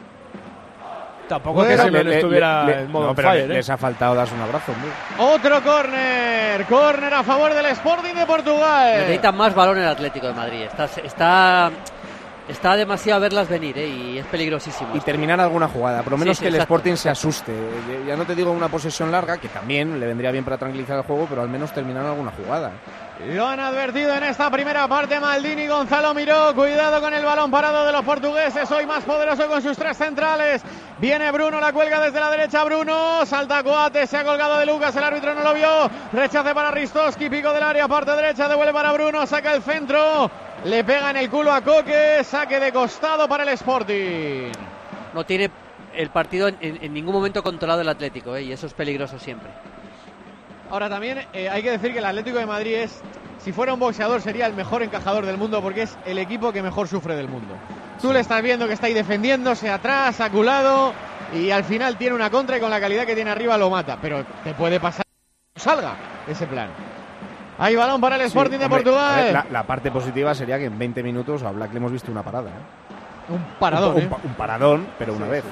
Tampoco bueno, es que Simeone le, estuviera le, le, en modo no, pero fire, les, ¿eh? les ha faltado darse un abrazo, hombre. Otro córner, córner a favor del Sporting de Portugal. Necesita más balón el Atlético de Madrid. Está, está, está demasiado a verlas venir, ¿eh? Y es peligrosísimo. Y terminar alguna jugada, por lo menos sí, sí, que el exacto. Sporting se asuste. Ya no te digo una posesión larga, que también le vendría bien para tranquilizar el juego, pero al menos terminar alguna jugada. Lo han advertido en esta primera parte Maldini. Gonzalo Miró, cuidado con el balón parado de los portugueses, hoy más poderoso con sus tres centrales. Viene Bruno, la cuelga desde la derecha Bruno, salta Coates, se ha colgado de Lucas, el árbitro no lo vio, rechace para Ristovski, pico del área, parte derecha, devuelve para Bruno, saca el centro, le pega en el culo a Coque, saque de costado para el Sporting. No tiene el partido en, en ningún momento controlado el Atlético, ¿eh? Y eso es peligroso siempre. Ahora también eh, hay que decir que el Atlético de Madrid es, si fuera un boxeador, sería el mejor encajador del mundo, porque es el equipo que mejor sufre del mundo. Tú le estás viendo que está ahí defendiéndose atrás, aculado, y al final tiene una contra y con la calidad que tiene arriba lo mata. Pero te puede pasar que salga ese plan. Hay balón para el Sporting sí, de hombre, Portugal. Ver, la, la parte positiva sería que en veinte minutos a Black le hemos visto una parada, ¿eh? Un paradón. Un, ¿eh? un, un paradón, pero una sí, vez. Sí.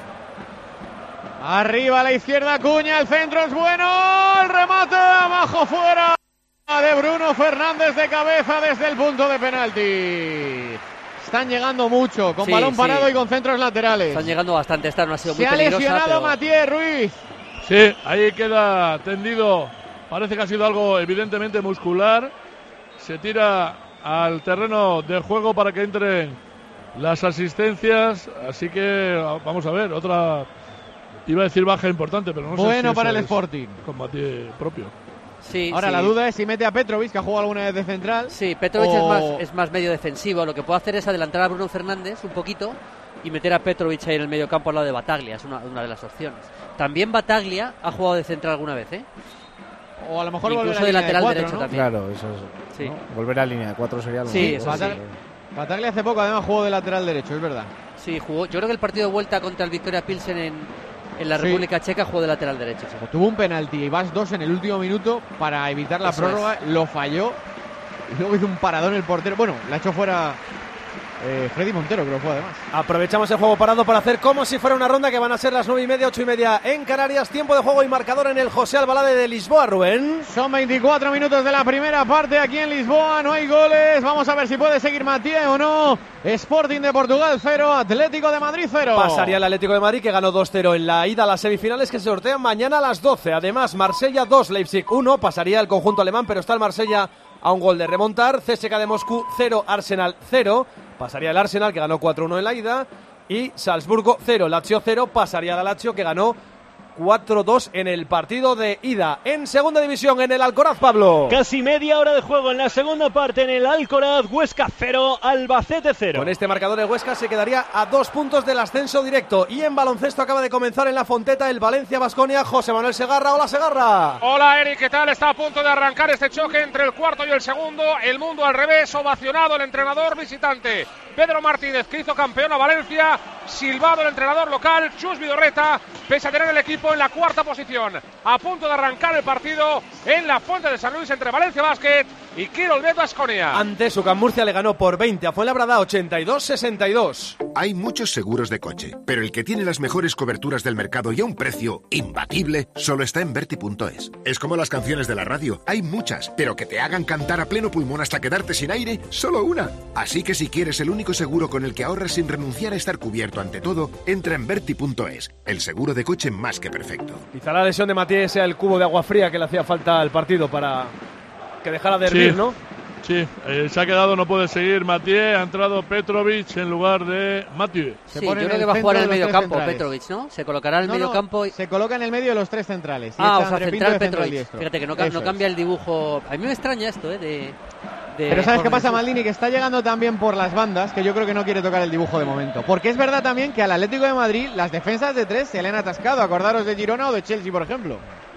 Arriba a la izquierda Cuña, el centro es bueno, el remate abajo fuera de Bruno Fernández de cabeza desde el punto de penalti. Están llegando mucho, con sí, balón parado sí. y con centros laterales. Están llegando bastante, esta no ha sido Se muy peligrosa. Se ha lesionado pero... Matías Ruiz. Sí, ahí queda tendido, parece que ha sido algo evidentemente muscular. Se tira al terreno de juego para que entren las asistencias, así que vamos a ver, otra... Iba a decir baja importante, pero no bueno sé si Bueno para el es Sporting. Combate propio. Sí, Ahora sí. la duda es si mete a Petrovic, que ha jugado alguna vez de central. Sí, Petrovic o... es, más, es más medio defensivo. Lo que puede hacer es adelantar a Bruno Fernández un poquito y meter a Petrovic ahí en el medio campo al lado de Bataglia. Es una, una de las opciones. También Bataglia ha jugado de central alguna vez, ¿eh? O a lo mejor incluso volver a de la lateral de cuatro, derecho ¿no? también. Claro, eso es. Sí. ¿no? Volver a línea de cuatro sería lo sí, mejor. eso Bataglia, sí. Bataglia hace poco además jugó de lateral derecho, es verdad. Sí, jugó. Yo creo que el partido de vuelta contra el Victoria Pilsen en, en la sí. República Checa jugó de lateral derecho. Sí. Tuvo un penalti y vas dos en el último minuto para evitar la eso prórroga, es. Lo falló y luego hizo un paradón el portero. Bueno, la echó fuera eh, Freddy Montero, que lo fue además. Aprovechamos el juego parado para hacer como si fuera una ronda que van a ser las nueve y media, ocho y media en Canarias. Tiempo de juego y marcador en el José Albalade de Lisboa, Rubén. Son veinticuatro minutos de la primera parte aquí en Lisboa, no hay goles. Vamos a ver si puede seguir Matías o no. Sporting de Portugal cero, Atlético de Madrid cero. Pasaría el Atlético de Madrid, que ganó dos cero en la ida a las semifinales, que se sortean mañana a las doce. Además, Marsella dos, Leipzig uno. Pasaría el conjunto alemán, pero está el Marsella a un gol de remontar. C S K de Moscú cero, Arsenal cero. Pasaría el Arsenal, que ganó cuatro uno en la ida. Y Salzburgo cero, Lazio cero. Pasaría la Lazio, que ganó cuatro dos en el partido de ida. En segunda división, en el Alcoraz, Pablo. Casi media hora de juego en la segunda parte en el Alcoraz. Huesca cero, Albacete cero. Con este marcador el Huesca se quedaría a dos puntos del ascenso directo. Y en baloncesto acaba de comenzar en la Fonteta el Valencia-Baskonia. José Manuel Segarra. Hola, Segarra. Hola, Eric, ¿qué tal? Está a punto de arrancar este choque entre el cuarto y el segundo. El mundo al revés, ovacionado el entrenador visitante Pedro Martínez, que hizo campeón a Valencia. Silbado el entrenador local, Chus Vidorreta, pese a tener el equipo en la cuarta posición. A punto de arrancar el partido en la Fuente de San Luis entre Valencia Basket y Quirolbet Baskonia. Antes, UCAM Murcia le ganó por veinte a Fuenlabrada, ochenta y dos sesenta y dos. Hay muchos seguros de coche, pero el que tiene las mejores coberturas del mercado y a un precio imbatible solo está en Verti punto es. Es como las canciones de la radio, hay muchas, pero que te hagan cantar a pleno pulmón hasta quedarte sin aire, solo una. Así que si quieres el único seguro con el que ahorras sin renunciar a estar cubierto ante todo, entra en Verti punto es, el seguro de coche más que perfecto. Quizá la lesión de Matías sea el cubo de agua fría que le hacía falta al partido para que dejara de hervir, sí, ¿no? Sí, eh, se ha quedado, no puede seguir Matías, ha entrado Petrovic en lugar de Mathieu. Sí, yo creo que va a jugar en el medio campo Petrovic, ¿no? Se colocará en el no, medio no, campo y... se coloca en el medio de los tres centrales. Ah, o sea, central Petrovic. Fíjate que no, no cambia el dibujo. A mí me extraña esto, ¿eh? De... Pero ¿sabes qué pasa, Maldini? Que está llegando también por las bandas, que yo creo que no quiere tocar el dibujo de momento. Porque es verdad también que al Atlético de Madrid las defensas de tres se le han atascado. Acordaros de Girona o de Chelsea, por ejemplo.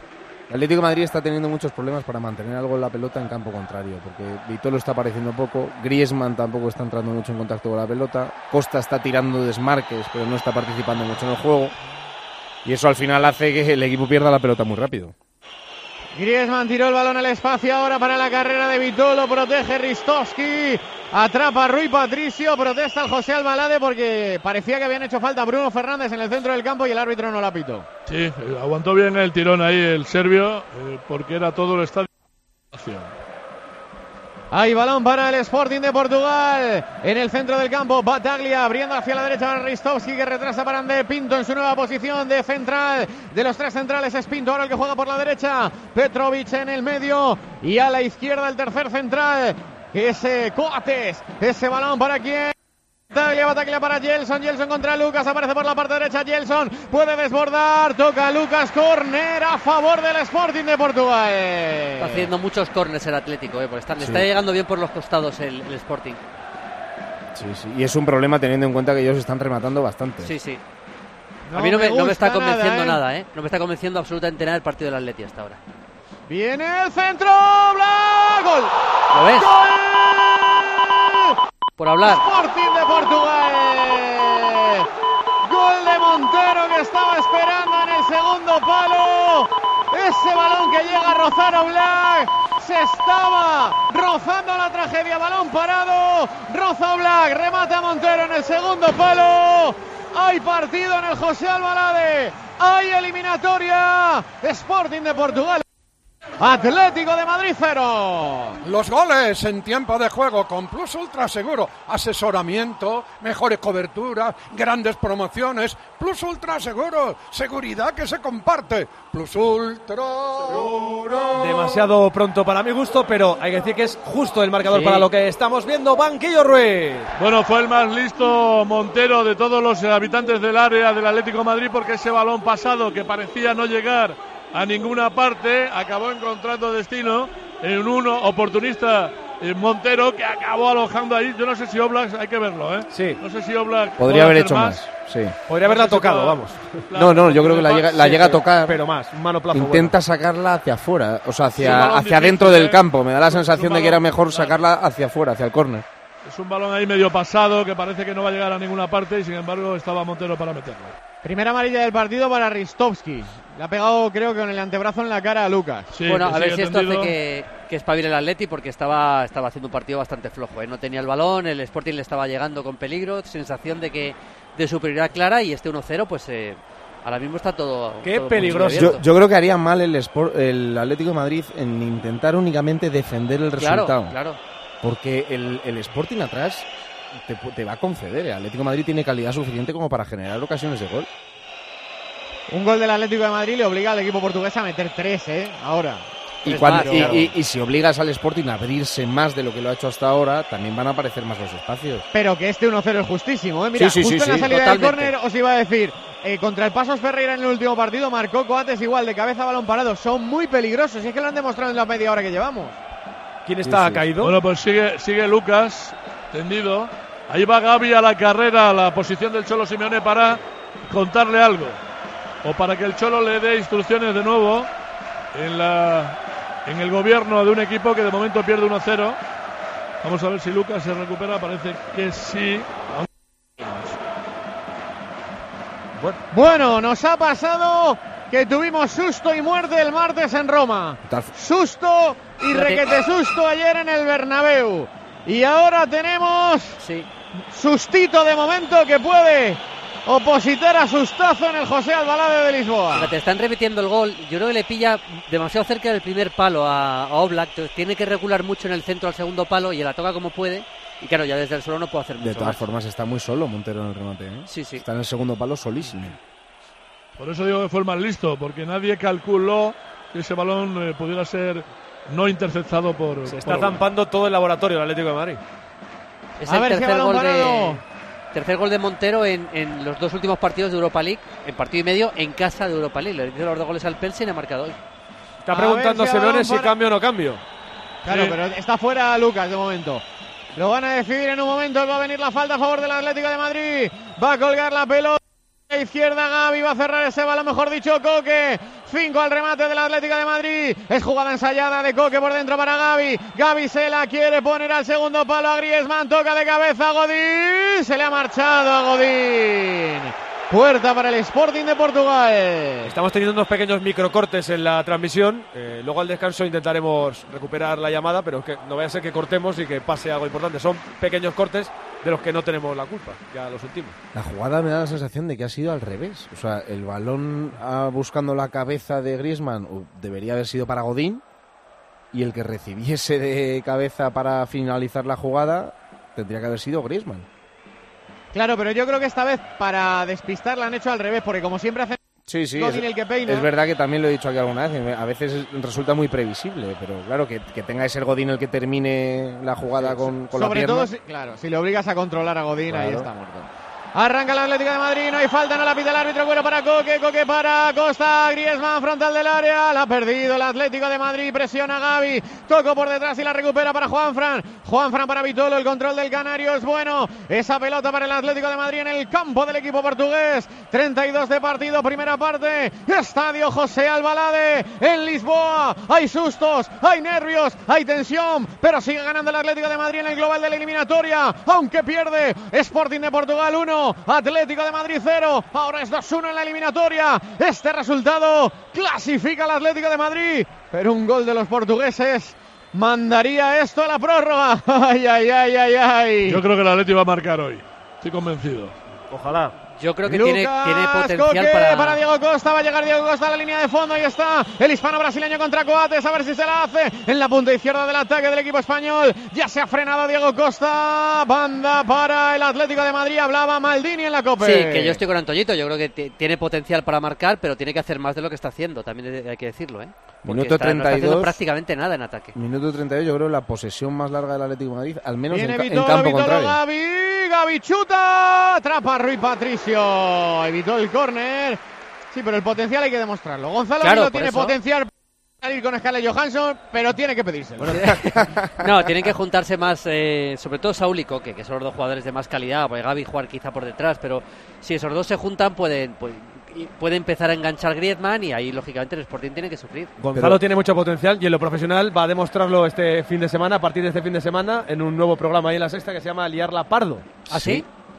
El Atlético de Madrid está teniendo muchos problemas para mantener algo en la pelota en campo contrario, porque Vitolo está apareciendo poco, Griezmann tampoco está entrando mucho en contacto con la pelota, Costa está tirando desmarques, pero no está participando mucho en el juego, y eso al final hace que el equipo pierda la pelota muy rápido. Griezmann tiró el balón al espacio ahora para la carrera de Vitolo, protege Ristovski, atrapa a Rui Patricio, protesta el José Albalade porque parecía que habían hecho falta Bruno Fernández en el centro del campo y el árbitro no la pitó. Sí, aguantó bien el tirón ahí el serbio, eh, porque era todo el estadio. Hay balón para el Sporting de Portugal en el centro del campo. Bataglia abriendo hacia la derecha para Ristovski, que retrasa para André Pinto en su nueva posición de central. De los tres centrales es Pinto ahora el que juega por la derecha. Petrovic en el medio y a la izquierda el tercer central. Ese Coates, ese balón para quién. Bataglia, Bataglia para Gelson, Gelson contra Lucas, aparece por la parte derecha Gelson, puede desbordar, toca Lucas, córner a favor del Sporting de Portugal. Está haciendo muchos córners el Atlético, ¿eh? Porque está, sí. le está llegando bien por los costados el, el Sporting. Sí, sí, y es un problema teniendo en cuenta que ellos están rematando bastante. Sí, sí. No a mí no me, me, no me está convenciendo nada, ¿eh? nada, ¿eh? No me está convenciendo absolutamente nada el partido del Atleti hasta ahora. Viene el centro, Black, gol. ¿Lo ves? ¡Gol! Por hablar. Sporting de Portugal. Gol de Montero, que estaba esperando en el segundo palo. Ese balón que llega a rozar a Black. Se estaba rozando la tragedia. Balón parado. Roza Black. Remata Montero en el segundo palo. Hay partido en el José Albalade. Hay eliminatoria. Sporting de Portugal. Atlético de Madrid cero. Los goles en tiempo de juego con Plus Ultra Seguro, asesoramiento, mejores coberturas, grandes promociones. Plus Ultra Seguro, seguridad que se comparte. Plus Ultra Seguro. Demasiado pronto para mi gusto, pero hay que decir que es justo el marcador sí. para lo que estamos viendo. Banquillo Ruiz. Bueno, fue el más listo Montero de todos los habitantes del área del Atlético de Madrid, porque ese balón pasado que parecía no llegar a ninguna parte, acabó encontrando destino en uno oportunista eh, Montero, que acabó alojando ahí. Yo no sé si Oblak, hay que verlo, ¿eh? Sí. No sé si Oblak podría haber hecho más. más. Sí. Podría haberla no sé tocado, si vamos. La, no, no, yo creo que la llega, la llega a tocar. Pero más, mano plazo. Intenta bueno. sacarla hacia afuera, o sea, hacia, hacia dentro del campo. Me da la sensación de que era mejor sacarla hacia afuera, hacia el córner. Es un balón ahí medio pasado que parece que no va a llegar a ninguna parte y sin embargo estaba Montero para meterlo. Primera amarilla del partido para Ristovski. Le ha pegado, creo que con el antebrazo en la cara a Lucas. Sí, bueno, a ver si esto hace que, que espabile el Atleti, porque estaba, estaba haciendo un partido bastante flojo, ¿eh? No tenía el balón, el Sporting le estaba llegando con peligro, sensación de que de superioridad clara, y este uno cero, pues eh, ahora mismo está todo. Qué todo peligroso. Yo, yo creo que haría mal el, Sport, el Atlético de Madrid en intentar únicamente defender el claro, resultado. Claro. Porque el, el Sporting atrás te, te va a conceder. El Atlético de Madrid tiene calidad suficiente como para generar ocasiones de gol. Un gol del Atlético de Madrid le obliga al equipo portugués a meter tres, ¿eh? Ahora. Y, cuando, y, y, y si obligas al Sporting a abrirse más de lo que lo ha hecho hasta ahora, también van a aparecer más los espacios. Pero que este uno cero es justísimo, ¿eh? Mira, sí, sí, justo sí, en sí, la salida totalmente. del córner os iba a decir, eh, contra el Pasos Ferreira en el último partido marcó Coates igual, de cabeza, balón parado. Son muy peligrosos, y es que lo han demostrado en la media hora que llevamos. ¿Quién está sí, sí. caído? Bueno, pues sigue, sigue Lucas tendido. Ahí va Gavi a la carrera, a la posición del Cholo Simeone para contarle algo. O para que el Cholo le dé instrucciones de nuevo en, la, en el gobierno de un equipo que de momento pierde uno cero. Vamos a ver si Lucas se recupera, parece que sí. Bueno, bueno nos ha pasado que tuvimos susto y muerte el martes en Roma. Susto y requete susto ayer en el Bernabéu. Y ahora tenemos sí. sustito de momento que puede opositar a sustazo en el José Albalade de Lisboa. Te están repitiendo el gol. Yo creo que le pilla demasiado cerca del primer palo a, a Oblak. Entonces tiene que regular mucho en el centro al segundo palo y la toca como puede. Y claro, ya desde el suelo no puede hacer mucho. De todas más. formas, está muy solo Montero en el remate, ¿eh? Sí, sí. Está en el segundo palo solísimo. Por eso digo que fue el más listo, porque nadie calculó que ese balón eh, pudiera ser no interceptado por. Se está por zampando todo el laboratorio del Atlético de Madrid. Es a el ver tercer si balón gol parado. de tercer gol de Montero en, en los dos últimos partidos de Europa League, en partido y medio en casa de Europa League. Le hizo los dos goles al Pelsen y ha marcado hoy. Está preguntando si Simeone si para... cambio o no cambio. Claro, sí. pero está fuera Lucas de momento. Lo van a decidir en un momento. Va a venir la falta a favor del Atlético de Madrid. Va a colgar la pelota. Izquierda Gavi va a cerrar ese balón, mejor dicho Coque. Cinco al remate del Atlético de Madrid. Es jugada ensayada de Coque por dentro para Gavi. Gavi se la quiere poner al segundo palo a Griezmann. Toca de cabeza a Godín. Se le ha marchado a Godín. Puerta para el Sporting de Portugal. Estamos teniendo unos pequeños microcortes en la transmisión. Eh, luego al descanso intentaremos recuperar la llamada, pero es que no vaya a ser que cortemos y que pase algo importante. Son pequeños cortes de los que no tenemos la culpa, ya los últimos. La jugada me da la sensación de que ha sido al revés. O sea, el balón ah, buscando la cabeza de Griezmann uh, debería haber sido para Godín, y el que recibiese de cabeza para finalizar la jugada tendría que haber sido Griezmann. Claro, pero yo creo que esta vez para despistar la han hecho al revés, porque como siempre hacen Sí, sí, Godín es, el que peina. Es verdad que también lo he dicho aquí alguna vez, a veces resulta muy previsible, pero claro, que, que tenga que ser Godín el que termine la jugada sí, con, con la sobre pierna. todo, si, claro, si le obligas a controlar a Godín, claro. Ahí está muerto. Arranca el Atlético de Madrid, no hay falta, no la pide el árbitro, bueno para Coque, Coque para Costa, Griezmann frontal del área, la ha perdido el Atlético de Madrid, presiona a Gavi, tocó por detrás y la recupera para Juanfran, Juanfran para Vitolo, el control del Canario es bueno, esa pelota para el Atlético de Madrid en el campo del equipo portugués, treinta y dos de partido, primera parte, Estadio José Albalade en Lisboa, hay sustos, hay nervios, hay tensión, pero sigue ganando el Atlético de Madrid en el global de la eliminatoria, aunque pierde, Sporting de Portugal uno, Atlético de Madrid cero, ahora es dos uno en la eliminatoria. Este resultado clasifica al Atlético de Madrid, pero un gol de los portugueses mandaría esto a la prórroga. Ay, ay, ay, ay, ay. Yo creo que el Atlético va a marcar hoy, estoy convencido. Ojalá. Yo creo que Lucas tiene, tiene potencial Coque para... para Diego Costa, va a llegar Diego Costa a la línea de fondo, ahí está el hispano-brasileño contra Coates, a ver si se la hace en la punta izquierda del ataque del equipo español, ya se ha frenado Diego Costa, banda para el Atlético de Madrid, hablaba Maldini en la Copa. Sí, que yo estoy con Antoñito, yo creo que t- tiene potencial para marcar, pero tiene que hacer más de lo que está haciendo, también hay que decirlo, ¿eh? Porque Minuto está, treinta y dos. No está haciendo prácticamente nada en ataque. Minuto treinta y dos, yo creo la posesión más larga del Atlético de Madrid, al menos en, Viene en Vitolo, campo Vitolo, contrario. Gavi, Gavi chuta, atrapa a Rui Patricio, evitó el córner. Sí, pero el potencial hay que demostrarlo. Gonzalo claro, Vilo tiene eso. potencial para salir con Scarlett Johansson, pero tiene que pedírselo. No, tienen que juntarse más, eh, sobre todo Saúl y Coque, que son los dos jugadores de más calidad, porque Gavi jugar quizá por detrás, pero si esos dos se juntan pueden, pueden, puede empezar a enganchar Griezmann y ahí lógicamente el Sporting tiene que sufrir. Gonzalo pero... tiene mucho potencial y en lo profesional va a demostrarlo este fin de semana, a partir de este fin de semana, en un nuevo programa ahí en La Sexta que se llama Liarla Pardo. ¿Ah, sí?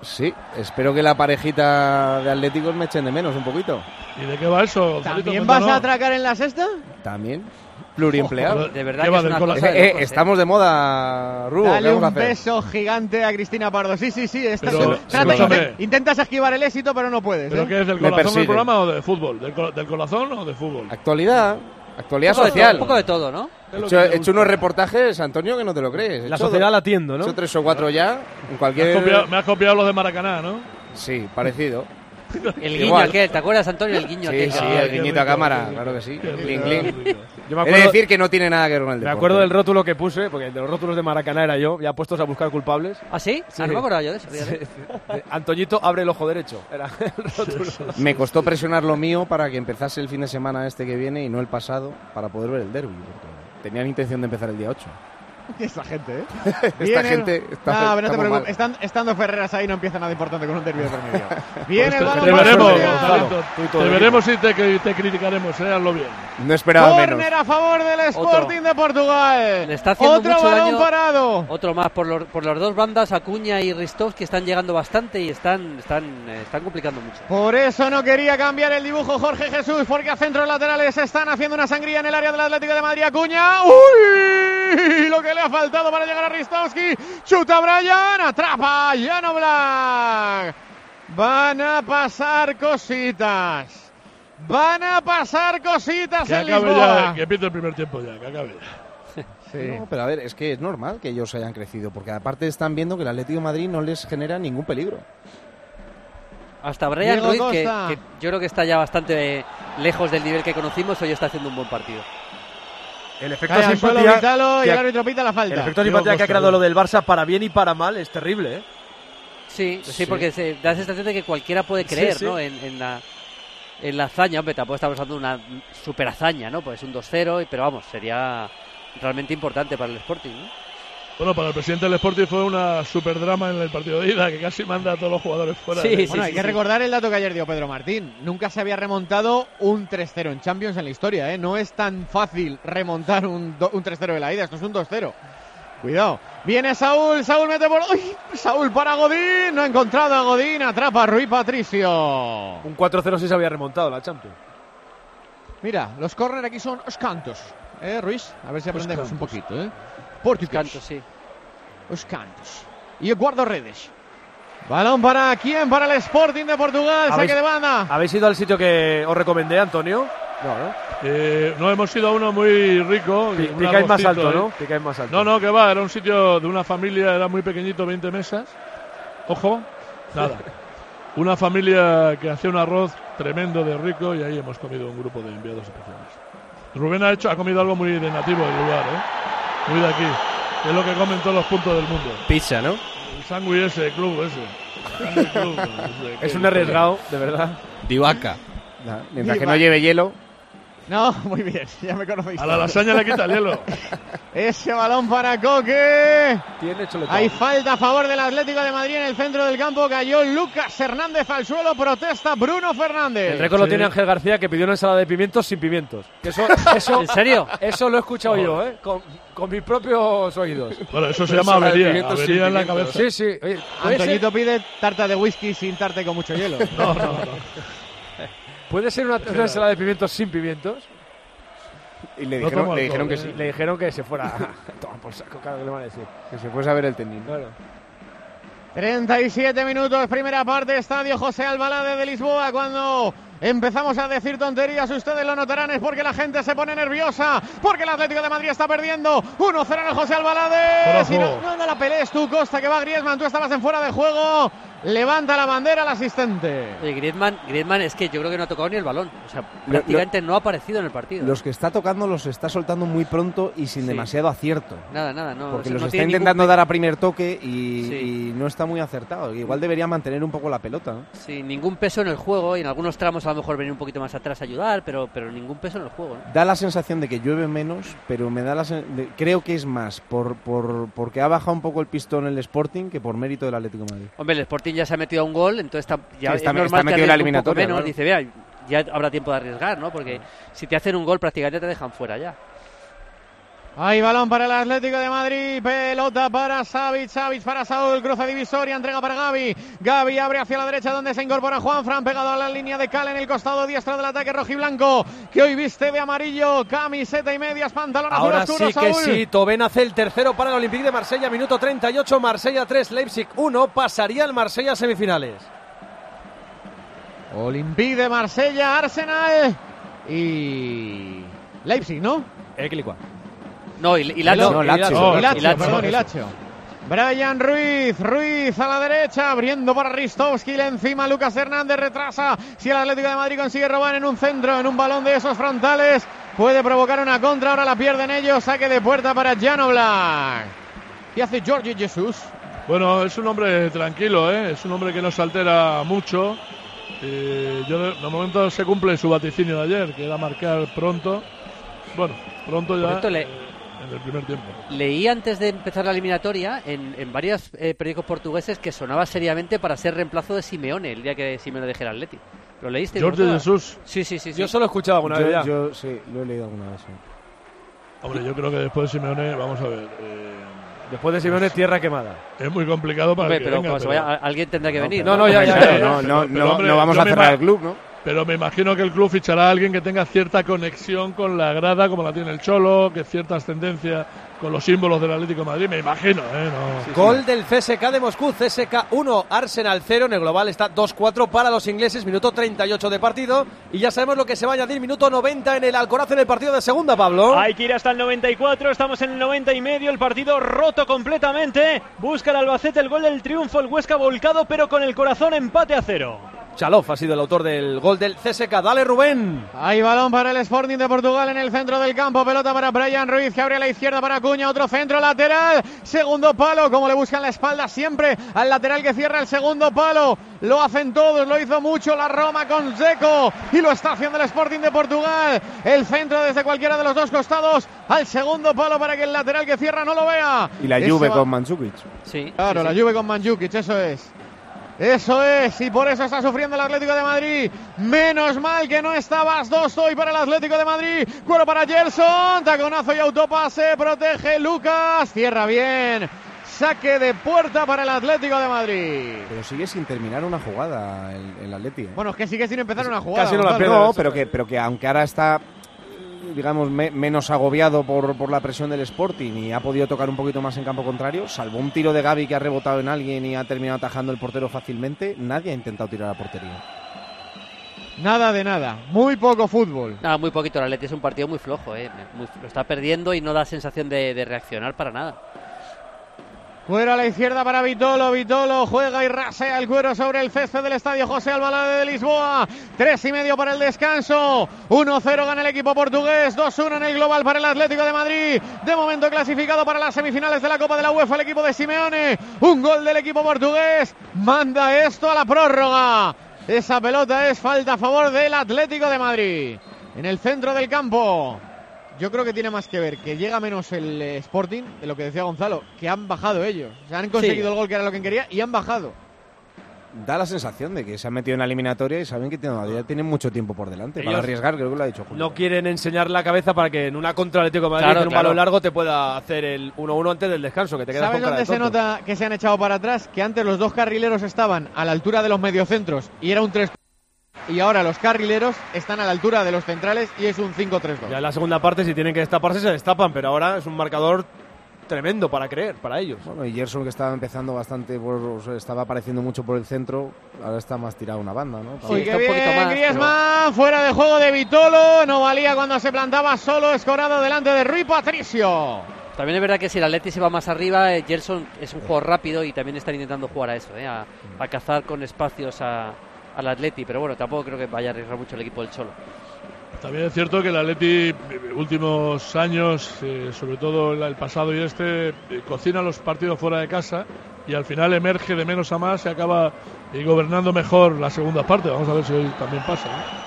Sí, espero que la parejita de Atléticos me echen de menos un poquito. ¿Y de qué va eso? ¿También vas a atracar en la sexta? También. Pluriempleado. Oh, de verdad que es una cosa eh, de locos, eh, Estamos de moda, Rubo. Dale un a hacer? beso gigante a Cristina Pardo. Sí, sí, sí. Estás Pero, con... Trata, intent- intentas esquivar el éxito, pero no puedes. ¿Pero ¿eh? qué es, del Me corazón persigue. del programa o de fútbol? ¿Del, co- del corazón o de fútbol? Actualidad. Actualidad Un poco de social. todo, un poco de todo, ¿no? He hecho, he hecho unos reportajes, Antonio, que no te lo crees. He La hecho sociedad dos- latiendo, ¿no? He hecho tres o cuatro ya. En Me has, cualquier. copiado, me has copiado los de Maracaná, ¿no? Sí, parecido. El guiño Igual. aquel, ¿te acuerdas, Antonio? El guiño Sí, aquel. sí, Ah, el qué guiñito a rico, cámara, qué rico. claro que sí. Qué Cling, rico, cling. qué rico. Yo me He de acuerdo, decir que no tiene nada que ver con el me deporte. acuerdo del rótulo que puse, porque de los rótulos de Maracaná era yo, ya puestos a buscar culpables. ¿Ah, sí? Sí. Ah, no me acordaba yo de eso. fíjate. Eh, Antoñito abre el ojo derecho. Era el rótulo. Me costó presionar lo mío para que empezase el fin de semana este que viene y no el pasado para poder ver el derbi, porque tenían intención de empezar el día ocho. Esta gente, ¿eh? Esta Viene- gente está, No, pero no te estamos preocupes. mal. Están, estando Ferreras ahí no empieza nada importante con un derbi de por medio. Viene Pues el te, balón te para veremos, Murcia. Gonzalito. Tú y todo Te el veremos y te, te criticaremos, eh, hazlo bien. No esperaba menos. Córner a favor del Sporting de Portugal. Le está haciendo Otro mucho balón daño. parado. Otro más por, los, por las dos bandas, Acuña y Ristovs, que están llegando bastante y están, están, eh, están complicando mucho. Por eso no quería cambiar el dibujo Jorge Jesús, porque a centros laterales están haciendo una sangría en el área del Atlético de Madrid. Acuña. ¡Uy! Lo que le ha faltado para llegar a Ristovski. Chuta Brian. Atrapa Jan Black. Van a pasar cositas. Van a pasar cositas Que en acabe Lisboa. ya, que empiece el primer tiempo ya, que acabe ya. No, pero a ver, es que es normal que ellos hayan crecido, porque aparte están viendo que el Atlético de Madrid no les genera ningún peligro. Hasta Brian Diego Ruiz, que, Costa. que yo creo que está ya bastante eh, lejos del nivel que conocimos, hoy está haciendo un buen partido. El efecto Cae al suelo simpatía. Vitalo y que el ha- árbitro pita la El falta. efecto Diego simpatía que ha Costa, creado ¿no? lo del Barça para bien y para mal es terrible, ¿eh? Sí, sí, Sí. porque se da la sensación de que cualquiera puede Sí, creer, sí. ¿no? En, en la, en la hazaña, hombre, tampoco estamos hablando de una super hazaña, ¿no? Pues un dos cero, y- pero vamos, sería realmente importante para el Sporting, ¿no? Bueno, para el presidente del Sporting fue una super drama en el partido de ida, que casi manda a todos los jugadores fuera. Sí, de- Bueno, hay que recordar el dato que ayer dio Pedro Martín. Nunca se había remontado un tres cero en Champions en la historia, ¿eh? No es tan fácil remontar un, do- un tres cero de la ida, esto es un dos cero. Cuidado. Viene Saúl, Saúl mete por... ¡Uy! Saúl para Godín, no ha encontrado a Godín, atrapa a Rui Patricio. Un cuatro cero sí se había remontado la Champions. Mira, los córner aquí son os cantos, ¿eh, Ruiz? A ver si aprendemos un poquito, ¿eh? Portugués. Canto, sí. Os cantos. Y Eduardo Redes. Balón para quién? Para el Sporting de Portugal, ¿Habéis- saque de banda. ¿Habéis ido al sitio que os recomendé, Antonio? No, ¿no? Eh, no, hemos ido a uno muy rico. Pi- un Picáis más arrocito, alto, ¿eh? ¿no? Picáis más alto. No, no, que va, era un sitio de una familia, era muy pequeñito, veinte mesas. Ojo, nada. Una familia que hacía un arroz tremendo de rico y ahí hemos comido un grupo de enviados especiales. Rubén ha hecho, ha comido algo muy de nativo del lugar, ¿eh? Muy de aquí. Que es lo que comen todos los puntos del mundo. Pizza, ¿no? El sándwich ese, el club ese. El club, ese, Es que- un arriesgado, de verdad. Divaca. Mientras que Diva. no lleve hielo. No, muy bien, ya me conocéis. A la lasaña le quita el hielo. Ese balón para Coque. Tiene choletón. Hay falta a favor del Atlético de Madrid en el centro del campo. Cayó Lucas Hernández al suelo. Protesta Bruno Fernández. El récord lo Sí. tiene Ángel García, que pidió una ensalada de pimientos sin pimientos. Que Eso, eso, ¿En serio? Eso lo he escuchado yo, ¿eh? Con, con mis propios oídos. Bueno, eso se Pero llama eso de avería. pimientos sin Avería en la pimientos. cabeza. Sí, sí. Oye, ¿puede, ser, Antoñito pide tarta de whisky sin tarta y con mucho hielo. No, no, no. ¿puede ser una, una ensalada de pimientos sin pimientos? Y le No dijeron, tomo le dijeron alcohol, que ¿eh? sí. Le dijeron que se fuera. Toma por saco, claro que le van a decir. Que se fuese a ver el tenis. Claro. treinta y siete minutos, primera parte, Estadio José Albalade de Lisboa. Cuando empezamos a decir tonterías, ustedes lo notarán, es porque la gente se pone nerviosa, porque el Atlético de Madrid está perdiendo uno cero en el José Albalade. Fuera Si no, juego. no, no la pelees tú, Costa, que va Griezmann, tú estabas en fuera de juego. Levanta la bandera el asistente. Oye, Griezmann, Griezmann es que yo creo que no ha tocado ni el balón. O sea, prácticamente no ha aparecido en el partido. Los que está tocando los está soltando muy pronto y sin Sí. demasiado acierto. Nada, nada, no. Porque o sea, los no está tiene intentando ningún- dar a primer toque y, Sí. y no está muy acertado. Igual debería mantener un poco la pelota, ¿no? Sí, ningún peso en el juego y en algunos tramos a lo mejor venir un poquito más atrás a ayudar, pero, pero ningún peso en el juego, ¿no? Da la sensación de que llueve menos, pero me da la sen- de- creo que es más por, por porque ha bajado un poco el pistón el Sporting que por mérito del Atlético de Madrid. Hombre, el Sporting ya se ha metido a un gol, entonces está, ya Sí, está- es normal está que metido en la arriesgue un poco eliminatoria, menos. claro. Dice, vea, ya habrá tiempo de arriesgar, ¿no? Porque si te hacen un gol prácticamente te dejan fuera ya. Hay balón para el Atlético de Madrid, pelota para Savic, Savic para Saúl, cruza divisoria, entrega para Gavi, Gavi abre hacia la derecha donde se incorpora Juanfran, pegado a la línea de Cal en el costado diestro del ataque rojiblanco, que hoy viste de amarillo, camiseta y medias, pantalón azul Ahora oscuro, sí Saúl. que sí, Tobén hace el tercero para el Olympique de Marsella, minuto treinta y ocho, Marsella tres, Leipzig uno, pasaría el Marsella a semifinales. Olympique de Marsella, Arsenal y Leipzig, ¿no? Equilicua. No, y, y Lazio. No, y Lazio, Lazio, y Lazio, y Lazio. perdón, y Lazio. Brian Ruiz, Ruiz a la derecha, abriendo para Ristovski, le encima Lucas Hernández, retrasa. Si el Atlético de Madrid consigue robar en un centro, en un balón de esos frontales, puede provocar una contra, ahora la pierden ellos, saque de puerta para Jan Oblak. ¿Qué hace Jorge Jesús? Bueno, es un hombre tranquilo, ¿eh? Es un hombre que no se altera mucho. Eh, yo de, de momento se cumple su vaticinio de ayer, que era marcar pronto. Bueno, pronto ya. Pronto le... en el primer tiempo. Leí antes de empezar la eliminatoria en, en varios eh, periódicos portugueses que sonaba seriamente para ser reemplazo de Simeone el día que Simeone dejara el Atleti. ¿Lo leíste? Jorge Jesús. Sí, sí, sí, sí. Yo solo he escuchado alguna yo, vez ya. Yo sí, lo he leído alguna vez. Sí. Hombre, yo creo que después de Simeone, vamos a ver. Eh, Después de Simeone, tierra quemada. Es muy complicado para Hombre, que pero venga, cuando pero... se vaya, alguien tendrá que no, venir. No, no, ya, ya, ya. No, no, pero, no, hombre, no vamos a cerrar ima- el club, ¿no? Pero me imagino que el club fichará a alguien que tenga cierta conexión con la grada, como la tiene el Cholo, que cierta ascendencia con los símbolos del Atlético de Madrid, me imagino, ¿eh? No. Sí, Gol sí. del C S K de Moscú, C S K uno, Arsenal cero, en el global está dos cuatro para los ingleses, minuto treinta y ocho de partido, y ya sabemos lo que se va a añadir, minuto noventa en el Alcoraz en el partido de segunda, Pablo. Hay que ir hasta el noventa y cuatro, estamos en el noventa y medio, el partido roto completamente, busca el Albacete el gol del triunfo, el Huesca volcado, pero con el corazón empate a cero. Chalov ha sido el autor del gol del C S K. Dale, Rubén. Hay balón para el Sporting de Portugal en el centro del campo. Pelota para Brian Ruiz, que abre a la izquierda para Acuña. Otro centro lateral. Segundo palo, como le buscan la espalda siempre al lateral que cierra el segundo palo. Lo hacen todos, lo hizo mucho la Roma con Dzeko. Y lo está haciendo el Sporting de Portugal. El centro desde cualquiera de los dos costados al segundo palo para que el lateral que cierra no lo vea. Y la Juve va... con Mandžukić. Sí. Claro, sí, la sí. Juve con Mandžukić, eso es. Eso es, y por eso está sufriendo el Atlético de Madrid. Menos mal que no está Bastos hoy para el Atlético de Madrid. Cuero para Gelson, taconazo y autopase, protege Lucas, cierra bien. Saque de puerta para el Atlético de Madrid. Pero sigue sin terminar una jugada el, el Atleti. ¿eh? Bueno, es que sigue sin empezar una jugada. Casi no la Gonzalo. No, pero que, pero que aunque ahora está, digamos, me, menos agobiado por, por la presión del Sporting y ha podido tocar un poquito más en campo contrario, salvo un tiro de Gavi que ha rebotado en alguien y ha terminado atajando el portero fácilmente, nadie ha intentado tirar a portería. Nada de nada, muy poco fútbol. Nada, muy poquito. El Atleti es un partido muy flojo, ¿eh? Muy, lo está perdiendo y no da sensación de, de reaccionar para nada. Cuero a la izquierda para Vitolo, Vitolo juega y rasea el cuero sobre el césped del estadio José Albalade de Lisboa. Tres y medio para el descanso. uno cero gana el equipo portugués, dos uno en el global para el Atlético de Madrid. De momento clasificado para las semifinales de la Copa de la UEFA el equipo de Simeone. Un gol del equipo portugués manda esto a la prórroga. Esa pelota es falta a favor del Atlético de Madrid. En el centro del campo. Yo creo que tiene más que ver que llega menos el eh, Sporting, de lo que decía Gonzalo, que han bajado ellos. O sea, han conseguido sí. el gol que era lo que quería y han bajado. Da la sensación de que se han metido en la eliminatoria y saben que todavía tienen mucho tiempo por delante. Ellos para arriesgar, creo que lo ha dicho Julio. No quieren enseñar la cabeza para que en una contra Atlético de Madrid, claro, en un claro. balón largo, te pueda hacer el uno uno antes del descanso, que te quedas ¿Sabes con cara dónde de se tonto? nota que se han echado para atrás? Que antes los dos carrileros estaban a la altura de los mediocentros y era un tres. Y ahora los carrileros están a la altura de los centrales y es un cinco tres dos. Ya en la segunda parte, si tienen que destaparse, se destapan, pero ahora es un marcador tremendo para creer, para ellos. Bueno, y Gerson, que estaba empezando bastante, por, o sea, estaba apareciendo mucho por el centro, ahora está más tirado a una banda, ¿no? Sí, Uy, está qué un poquito bien, más, Griezmann, pero... fuera de juego de Vitolo, no valía cuando se plantaba solo, escorado delante de Rui Patricio. También es verdad que si el Atleti se va más arriba, eh, Gerson es un jugador rápido y también están intentando jugar a eso, eh, a, a cazar con espacios a, al Atleti, pero bueno, tampoco creo que vaya a arriesgar mucho el equipo del Cholo. También es cierto que el Atleti, últimos años, eh, sobre todo el pasado y este, eh, cocina los partidos fuera de casa y al final emerge de menos a más y acaba eh, gobernando mejor la segunda parte. Vamos a ver si hoy también pasa,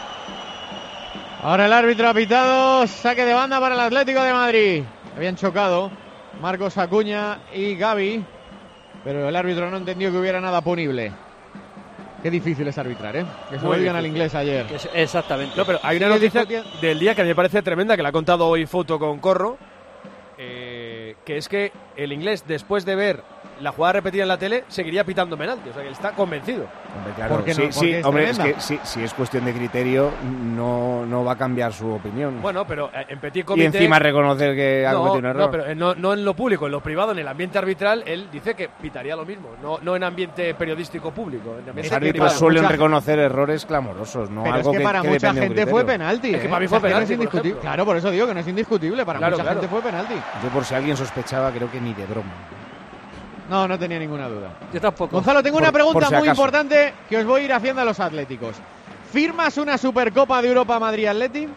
¿no? Ahora el árbitro ha pitado, saque de banda para el Atlético de Madrid. Habían chocado Marcos Acuña y Gavi, pero el árbitro no entendió que hubiera nada punible. Qué difícil es arbitrar, ¿eh? Que se lo digan al inglés ayer. Es, exactamente. No, pero hay una noticia del día que a mí me parece tremenda, que la ha contado hoy Foto con Corro, eh, que es que el inglés, después de ver la jugada repetida en la tele, seguiría pitando penalti. O sea, que él está convencido. Hombre, claro, ¿Por qué sí, no? sí, Es hombre, es tremenda. que si, si es cuestión de criterio, no, no va a cambiar su opinión. Bueno, pero eh, en Petit Comité... Y encima reconocer que ha no, cometido un error. No, pero eh, no, no en lo público, en lo privado, en el ambiente arbitral, él dice que pitaría lo mismo. No, no en ambiente periodístico público. En ambiente Los árbitros privado. suelen Mucha- reconocer errores clamorosos, no Pero algo es que para que mucha depende de un gente fue criterio. penalti. Es que ¿eh? para mí O fue sea, que no es penalti, por indiscutible. ejemplo. Claro, por eso digo que no es indiscutible. Para Claro, mucha claro. gente fue penalti. Yo, por si alguien sospechaba, creo que ni de broma. No, no tenía ninguna duda. Yo tampoco. Gonzalo, tengo Por- una pregunta por si muy acaso. importante que os voy a ir haciendo a los atléticos. ¿Firmas una Supercopa de Europa Madrid-Atleti?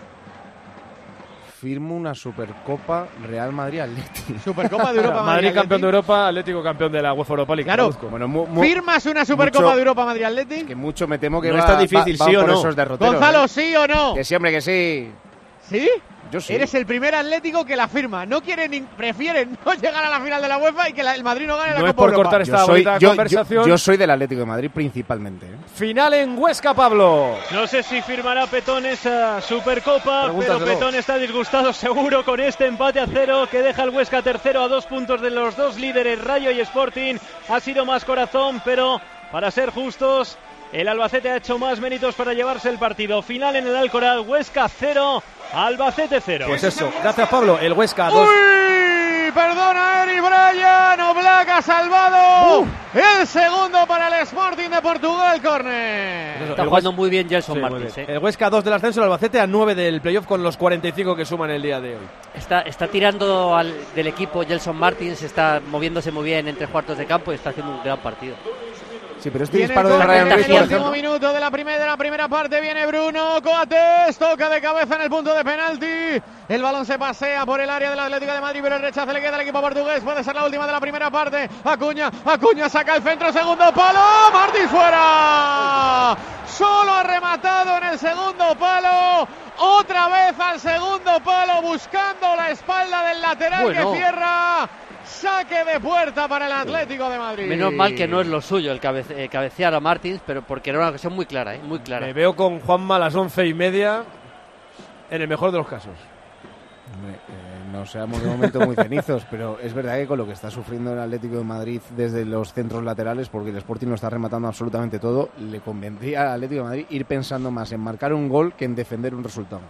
Firmo una Supercopa Real Madrid-Atleti. Supercopa de Europa Madrid Madrid-Atleti. campeón de Europa, Atlético campeón de la UEFA Europa League. Claro. Traduzco. Bueno, mu- mu- ¿Firmas una Supercopa mucho- de Europa Madrid-Atleti? que mucho me temo que No va, está difícil, va- va ¿sí o por no? esos derroteros. Gonzalo, ¿eh? ¿sí o no? Que sí, hombre, que sí. ¿Sí? Yo sí. Eres el primer Atlético que la firma. No quiere ni prefiere no llegar a la final de la UEFA y que la- el Madrid no gane la No es Copa por Europa. cortar Yo esta soy, bonita yo, conversación. yo- yo soy del Atlético de Madrid principalmente. ¿eh? Final en Huesca, Pablo. No sé si firmará Petón esa Supercopa, pero Pregúntaselo. Petón está disgustado seguro con este empate a cero que deja al Huesca tercero a dos puntos de los dos líderes, Rayo y Sporting. Ha sido más corazón, pero para ser justos, el Albacete ha hecho más méritos para llevarse el partido. Final en el Alcoraz, Huesca cero, Albacete cero. Pues eso, gracias Pablo. El Huesca dos. ¡Uy! Perdona, Eri Bryan. Oblak ha salvado el segundo para el Sporting de Portugal. Córner. Está El jugando muy bien Gelson Sí, muy Martins. bien. ¿eh? El Huesca dos del ascenso, el Albacete a nueve del playoff con los cuarenta y cinco que suman el día de hoy. Está, está tirando al, del equipo Gelson Martins, está moviéndose muy bien entre cuartos de campo y está haciendo un gran partido. Sí, pero este Viene disparo de el Ryan córner Ruiz, en el por último ejemplo. minuto de la, primera, de la primera parte. Viene Bruno Coates, toca de cabeza en el punto de penalti. El balón se pasea por el área del Atlético de Madrid, pero el rechazo le queda al equipo portugués. Puede ser la última de la primera parte. Acuña, Acuña saca el centro, segundo palo. Martins fuera. Solo ha rematado en el segundo palo. Otra vez al segundo palo, buscando la espalda del lateral Bueno. que cierra. Saque de puerta para el Atlético de Madrid. Menos mal que no es lo suyo el cabece- eh, cabecear a Martins, pero porque era una ocasión muy clara, ¿eh? muy clara. Me veo con Juanma a las once y media, en el mejor de los casos. Hombre, eh, no seamos de momento muy cenizos, pero es verdad que con lo que está sufriendo el Atlético de Madrid desde los centros laterales, porque el Sporting lo está rematando absolutamente todo, le convendría al Atlético de Madrid ir pensando más en marcar un gol que en defender un resultado.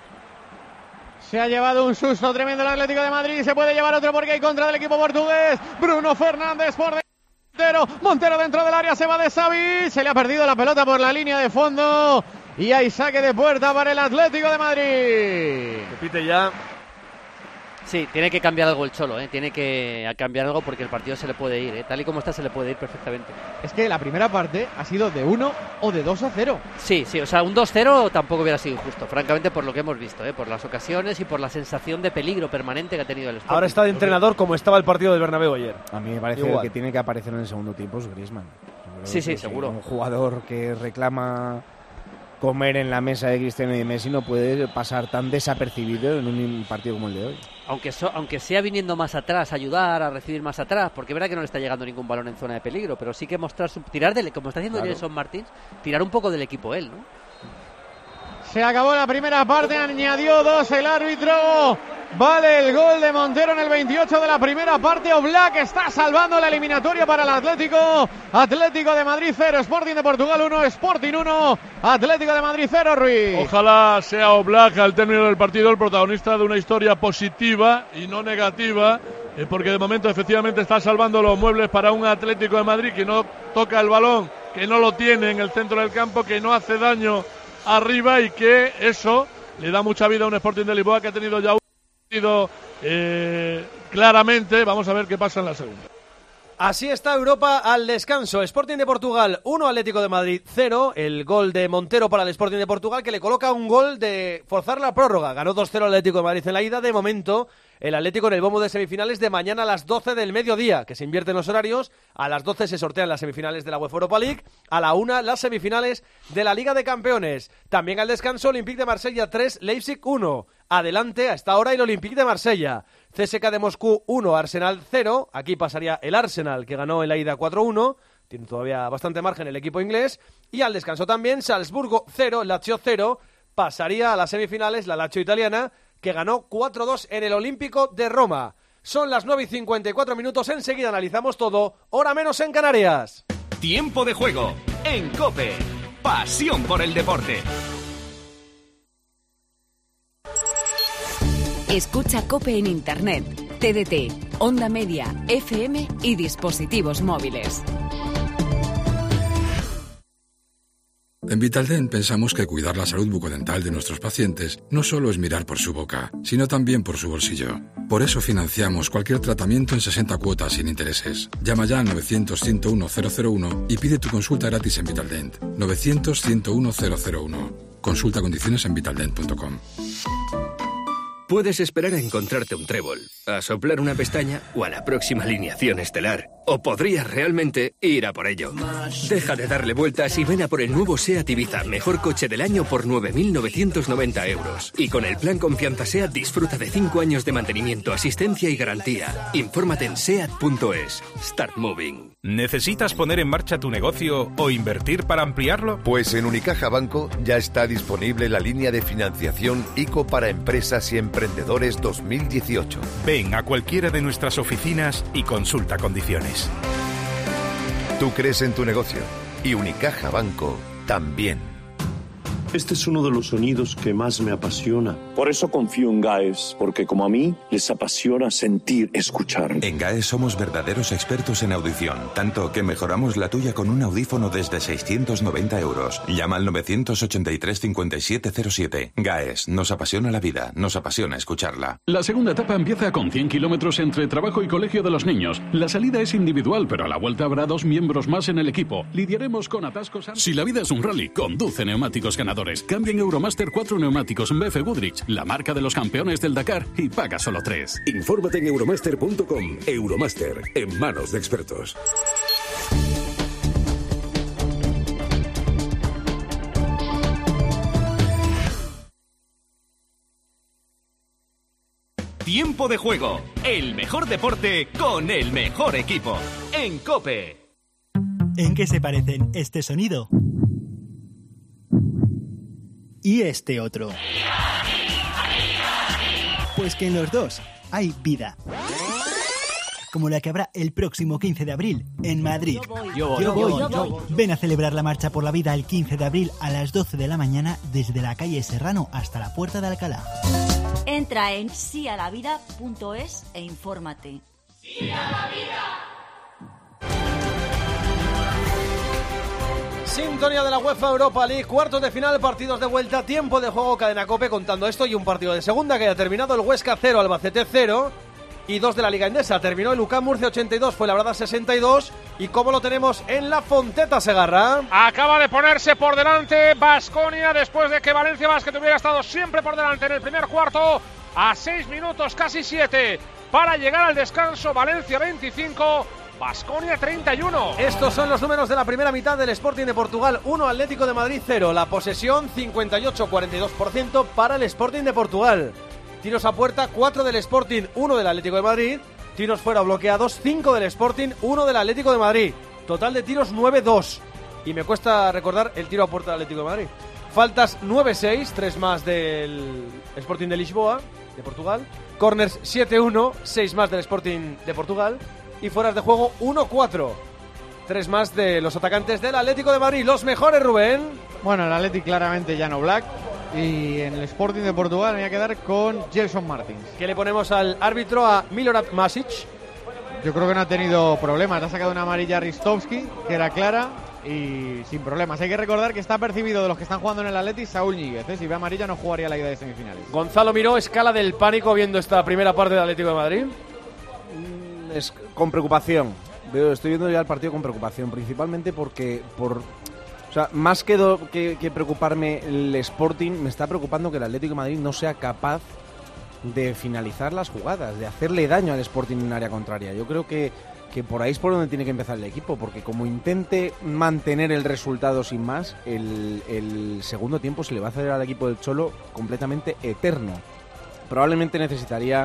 Se ha llevado un susto tremendo el Atlético de Madrid. Se puede llevar otro porque hay contra del equipo portugués. Bruno Fernández por Montero. Montero dentro del área, se va de Xavi. Se le ha perdido la pelota por la línea de fondo. Y hay saque de puerta para el Atlético de Madrid. Repite ya. Sí, tiene que cambiar algo el Cholo, ¿eh? tiene que cambiar algo porque el partido se le puede ir, ¿eh? tal y como está se le puede ir perfectamente. Es que la primera parte ha sido de uno o de dos a cero. Sí, sí, o sea, un dos cero tampoco hubiera sido injusto, francamente, por lo que hemos visto, ¿eh? por las ocasiones y por la sensación de peligro permanente que ha tenido el Sporting. Ahora está de entrenador como estaba el partido del Bernabéu ayer. A mí me parece Igual. que tiene que aparecer en el segundo tiempo es Griezmann. Yo creo Sí, que sí, si seguro. Un jugador que reclama comer en la mesa de Cristiano y de Messi no puede pasar tan desapercibido en un partido como el de hoy. Aunque, so- aunque sea viniendo más atrás, ayudar a recibir más atrás, porque es verdad que no le está llegando ningún balón en zona de peligro, pero sí que mostrar su, tirar del, como está haciendo Claro. Gelson Martins, tirar un poco del equipo él, ¿no? Se acabó la primera parte, añadió dos el árbitro. Vale el gol de Montero en el veintiocho de la primera parte. Oblak está salvando la eliminatoria para el Atlético. Atlético de Madrid cero, Sporting de Portugal uno, Sporting uno, Atlético de Madrid cero, Ruiz. Ojalá sea Oblak al término del partido el protagonista de una historia positiva y no negativa, eh, porque de momento efectivamente está salvando los muebles para un Atlético de Madrid que no toca el balón, que no lo tiene en el centro del campo, que no hace daño arriba y que eso le da mucha vida a un Sporting de Lisboa que ha tenido ya un partido eh, claramente. Vamos a ver qué pasa en la segunda. Así está Europa al descanso. Sporting de Portugal uno, Atlético de Madrid cero. El gol de Montero para el Sporting de Portugal, que le coloca un gol de forzar la prórroga. Ganó dos cero Atlético de Madrid en la ida. De momento, el Atlético en el bombo de semifinales de mañana a las doce del mediodía, que se invierten los horarios. A las doce se sortean las semifinales de la UEFA Europa League. A la una las semifinales de la Liga de Campeones. También al descanso, Olympique de Marsella tres, Leipzig uno. Adelante a esta hora el Olympique de Marsella. C S K de Moscú uno, Arsenal cero. Aquí pasaría el Arsenal, que ganó en la ida cuatro uno. Tiene todavía bastante margen el equipo inglés. Y al descanso también, Salzburgo cero, Lazio cero. Pasaría a las semifinales la Lazio italiana, que ganó cuatro dos en el Olímpico de Roma. Son las nueve y cincuenta y cuatro minutos, enseguida analizamos todo, hora menos en Canarias. Tiempo de juego en COPE. Pasión por el deporte. Escucha COPE en Internet, T D T, Onda Media, F M y dispositivos móviles. En Vitaldent pensamos que cuidar la salud bucodental de nuestros pacientes no solo es mirar por su boca, sino también por su bolsillo. Por eso financiamos cualquier tratamiento en sesenta cuotas sin intereses. Llama ya al novecientos, ciento uno, cero cero uno y pide tu consulta gratis en Vitaldent. novecientos, ciento uno, cero cero uno. Consulta condiciones en vitaldent punto com. Puedes esperar a encontrarte un trébol, a soplar una pestaña o a la próxima alineación estelar. O podrías realmente ir a por ello. Deja de darle vueltas y ven a por el nuevo SEAT Ibiza, mejor coche del año por nueve mil novecientos noventa euros. Y con el plan Confianza SEAT disfruta de cinco años de mantenimiento, asistencia y garantía. Infórmate en seat punto es. Start moving. ¿Necesitas poner en marcha tu negocio o invertir para ampliarlo? Pues en Unicaja Banco ya está disponible la línea de financiación ICO para empresas y emprendedores dos mil dieciocho. Ven a cualquiera de nuestras oficinas y consulta condiciones. Tú crees en tu negocio y Unicaja Banco también. Este es uno de los sonidos que más me apasiona. Por eso confío en GAES, porque como a mí, les apasiona sentir, escuchar. En GAES somos verdaderos expertos en audición, tanto que mejoramos la tuya con un audífono desde seiscientos noventa euros. Llama al novecientos ochenta y tres, cincuenta y siete cero siete. GAES, nos apasiona la vida, nos apasiona escucharla. La segunda etapa empieza con cien kilómetros entre trabajo y colegio de los niños. La salida es individual, pero a la vuelta habrá dos miembros más en el equipo. Lidiaremos con atascos. Si la vida es un rally, conduce Neumáticos Ganadores. Cambia en Euromaster cuatro neumáticos B F Goodrich, la marca de los campeones del Dakar, y paga solo tres. Infórmate en euromaster punto com. Euromaster, en manos de expertos. Tiempo de juego, el mejor deporte con el mejor equipo. En COPE. ¿En qué se parecen este sonido y este otro? Pues que en los dos hay vida. Como la que habrá el próximo quince de abril en Madrid. Yo voy, yo yo voy, voy, yo voy. Ven a celebrar la Marcha por la Vida el quince de abril a las doce de la mañana desde la calle Serrano hasta la Puerta de Alcalá. Entra en sialavida punto es e infórmate. ¡Sí a la vida! Sintonía de la UEFA Europa League, cuartos de final, partidos de vuelta, tiempo de juego, cadena COPE contando esto y un partido de segunda que ha terminado el Huesca cero, Albacete cero y dos de la Liga Endesa. Terminó el U C A M Murcia ochenta y dos, fue Labrada sesenta y dos y cómo lo tenemos en la Fonteta, Segarra. Acaba de ponerse por delante Baskonia después de que Valencia Basket hubiera estado siempre por delante en el primer cuarto, a seis minutos, casi siete, para llegar al descanso. Valencia veinticinco, Baskonia treinta y uno. Estos son los números de la primera mitad del Sporting de Portugal. uno, Atlético de Madrid cero. La posesión cincuenta y ocho a cuarenta y dos por ciento para el Sporting de Portugal. Tiros a puerta, cuatro del Sporting, uno del Atlético de Madrid. Tiros fuera bloqueados, cinco del Sporting, uno del Atlético de Madrid. Total de tiros nueve dos. Y me cuesta recordar el tiro a puerta del Atlético de Madrid. Faltas nueve seis, tres más del Sporting de Lisboa, de Portugal. Corners siete uno, seis más del Sporting de Portugal. Y fueras de juego uno cuatro. Tres más de los atacantes del Atlético de Madrid. Los mejores, Rubén. Bueno, el Atlético claramente Jan Oblak. Y en el Sporting de Portugal me voy a quedar con Gelson Martins. ¿Qué le ponemos al árbitro, a Milorad Masic? Yo creo que no ha tenido problemas. Ha sacado una amarilla a Ristovski, que era clara, y sin problemas. Hay que recordar que está percibido de los que están jugando en el Atlético Saúl Ñíguez, ¿eh? Si ve amarilla no jugaría la ida de semifinales. Gonzalo Miró, escala del pánico viendo esta primera parte del Atlético de Madrid. Es con preocupación. Veo, estoy viendo ya el partido con preocupación, principalmente porque por, o sea, más que, do, que, que preocuparme el Sporting, me está preocupando que el Atlético de Madrid no sea capaz de finalizar las jugadas, de hacerle daño al Sporting en área contraria. Yo creo que, que por ahí es por donde tiene que empezar el equipo, porque como intente mantener el resultado sin más, el, el segundo tiempo se le va a hacer al equipo del Cholo completamente eterno. Probablemente necesitaría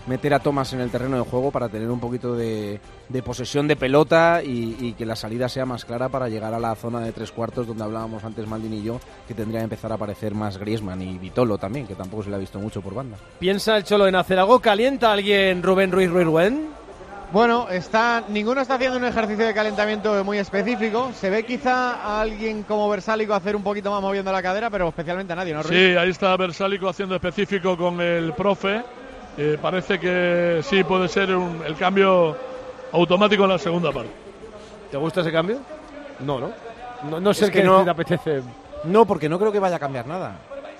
meter a Thomas en el terreno de juego para tener un poquito de, de posesión de pelota y, y que la salida sea más clara para llegar a la zona de tres cuartos donde hablábamos antes Maldini y yo, que tendría que empezar a aparecer más Griezmann y Vitolo también, que tampoco se le ha visto mucho por banda. ¿Piensa el Cholo en hacer algo? ¿Calienta alguien Rubén Ruiz Ruiz? Bueno, está, ninguno está haciendo un ejercicio de calentamiento muy específico. Se ve quizá a alguien como Versálico hacer un poquito más moviendo la cadera, pero especialmente a nadie, ¿no, Ruiz? Sí, ahí está Versálico haciendo específico con el profe. Eh, parece que sí puede ser un, el cambio automático en la segunda parte. ¿Te gusta ese cambio? No, ¿no? No, no sé es que qué no, te apetece. No, porque no creo que vaya a cambiar nada.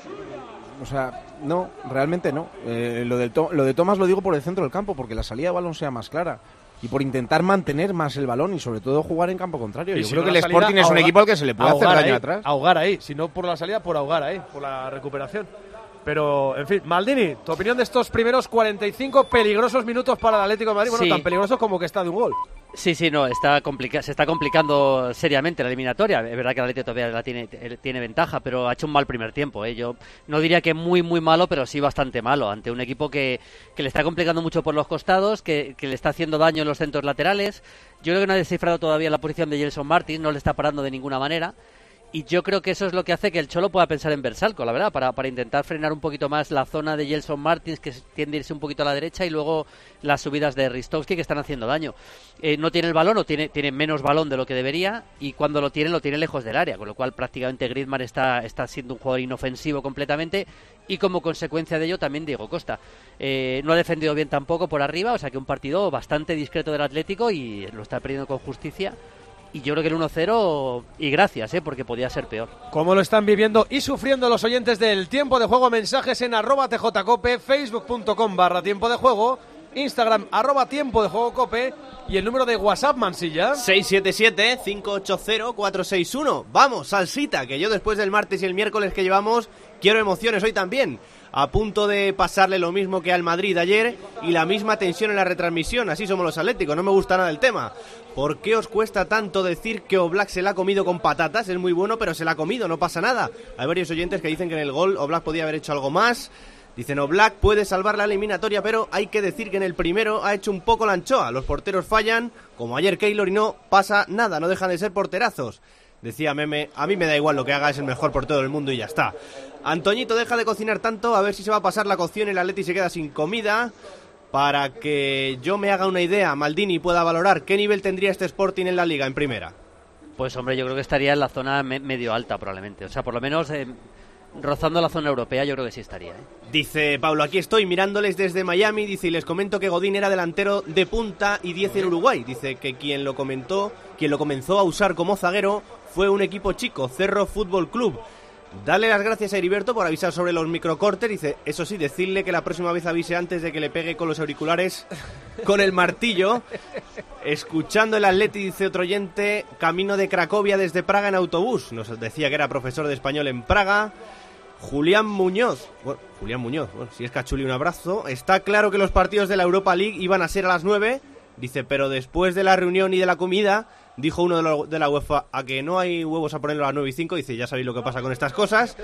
O sea, no, realmente no. Eh, lo, del to- lo de Thomas lo digo por el centro del campo, porque la salida de balón sea más clara. Y por intentar mantener más el balón y sobre todo jugar en campo contrario. Yo si creo no que el salida, Sporting es un ahoga, equipo al que se le puede hacer daño ahí, atrás. Ahogar ahí, si no por la salida, por ahogar ahí, por la recuperación. Pero, en fin, Maldini, tu opinión de estos primeros cuarenta y cinco peligrosos minutos para el Atlético de Madrid. Bueno, Sí. tan peligrosos como que está de un gol. Sí, sí, no, está complica- se está complicando seriamente la eliminatoria. Es verdad que el Atlético todavía la tiene, tiene ventaja, pero ha hecho un mal primer tiempo. ¿eh? Yo no diría que muy, muy malo, pero sí bastante malo. Ante un equipo que, que le está complicando mucho por los costados, que, que le está haciendo daño en los centros laterales. Yo creo que no ha descifrado todavía la posición de Gelson Martins, no le está parando de ninguna manera. Y yo creo que eso es lo que hace que el Cholo pueda pensar en Versalco, la verdad, para, para intentar frenar un poquito más la zona de Gelson Martins, que tiende a irse un poquito a la derecha, y luego las subidas de Ristovski, que están haciendo daño. Eh, no tiene el balón, o tiene, tiene menos balón de lo que debería, y cuando lo tiene, lo tiene lejos del área, con lo cual prácticamente Griezmann está, está siendo un jugador inofensivo completamente, y como consecuencia de ello también Diego Costa. Eh, no ha defendido bien tampoco por arriba, o sea que un partido bastante discreto del Atlético, y lo está perdiendo con justicia. Y yo creo que el uno cero, y gracias, ¿eh? porque podía ser peor. ¿Cómo lo están viviendo y sufriendo los oyentes del Tiempo de Juego? Mensajes en arroba tjcope, facebook.com barra tiempo de juego, Instagram arroba tiempo de juego cope y el número de WhatsApp, Mansilla. seis siete siete, cinco ocho cero, cuatro seis uno. Vamos, salsita, que yo después del martes y el miércoles que llevamos quiero emociones hoy también. A punto de pasarle lo mismo que al Madrid ayer y la misma tensión en la retransmisión. Así somos los atléticos, no me gusta nada el tema. ¿Por qué os cuesta tanto decir que Oblak se la ha comido con patatas? Es muy bueno, pero se la ha comido, no pasa nada. Hay varios oyentes que dicen que en el gol Oblak podía haber hecho algo más. Dicen, Oblak puede salvar la eliminatoria, pero hay que decir que en el primero ha hecho un poco la anchoa. Los porteros fallan, como ayer Keylor, y no pasa nada, no dejan de ser porterazos. Decía Meme, a mí me da igual lo que haga, es el mejor portero del mundo y ya está. Antoñito, deja de cocinar tanto, a ver si se va a pasar la cocción y el Atleti se queda sin comida. Para que yo me haga una idea, Maldini pueda valorar qué nivel tendría este Sporting en la Liga, en primera. Pues hombre, yo creo que estaría en la zona me- medio alta probablemente. O sea, por lo menos eh, rozando la zona europea yo creo que sí estaría. ¿eh? Dice Pablo, aquí estoy mirándoles desde Miami, dice, y les comento que Godín era delantero de punta y diez en Uruguay. Dice que quien lo comentó, quien lo comenzó a usar como zaguero fue un equipo chico, Cerro Fútbol Club. Dale las gracias a Heriberto por avisar sobre los microcortes. Dice, eso sí, decirle que la próxima vez avise antes de que le pegue con los auriculares con el martillo. Escuchando el Atleti, dice otro oyente, camino de Cracovia desde Praga en autobús. Nos decía que era profesor de español en Praga. Julián Muñoz, bueno, Julián Muñoz, bueno, si es Cachuli, un abrazo. Está claro que los partidos de la Europa League iban a ser a las nueve. Dice, pero después de la reunión y de la comida, dijo uno de, lo, de la UEFA, a que no hay huevos a ponerlo a las nueve y cinco. Dice, ya sabéis lo que pasa con estas cosas.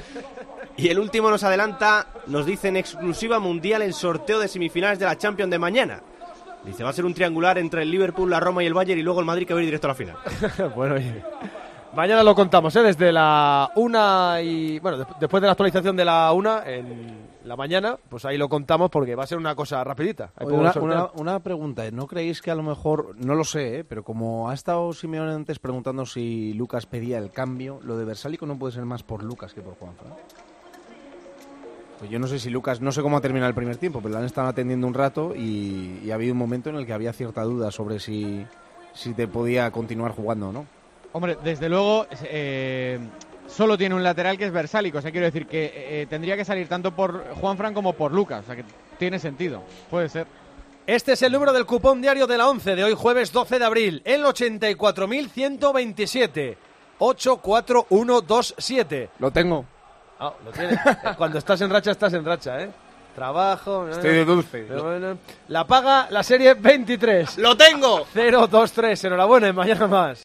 Y el último nos adelanta, nos dice en exclusiva mundial el sorteo de semifinales de la Champions de mañana. Dice, va a ser un triangular entre el Liverpool, la Roma y el Bayern, y luego el Madrid, que va a ir directo a la final. Bueno, oye, mañana lo contamos, ¿eh? Desde la una y... Bueno, de- después de la actualización de la una, en la mañana, pues ahí lo contamos porque va a ser una cosa rapidita. Ahí Oye, podemos una, sortear. una, una pregunta, ¿no creéis que a lo mejor, no lo sé, ¿eh? pero como ha estado Simeone antes preguntando si Lucas pedía el cambio, lo de Versálico no puede ser más por Lucas que por Juanfran? Pues yo no sé si Lucas, no sé cómo ha terminado el primer tiempo, pero lo han estado atendiendo un rato y, y ha habido un momento en el que había cierta duda sobre si, si te podía continuar jugando o no. Hombre, desde luego, eh, solo tiene un lateral que es Versálico. O sea, quiero decir que eh, tendría que salir tanto por Juanfran como por Lucas. O sea, que tiene sentido. Puede ser. Este es el número del cupón diario de la once de hoy, jueves doce de abril, el ochenta y cuatro mil ciento veintisiete, ocho cuatro uno dos siete. Lo tengo. Ah, lo tienes. Cuando estás en racha, estás en racha, ¿eh? Trabajo. Estoy de dulce. La paga la serie veintitrés. ¡Lo tengo! cero dos tres. Enhorabuena, y mañana más.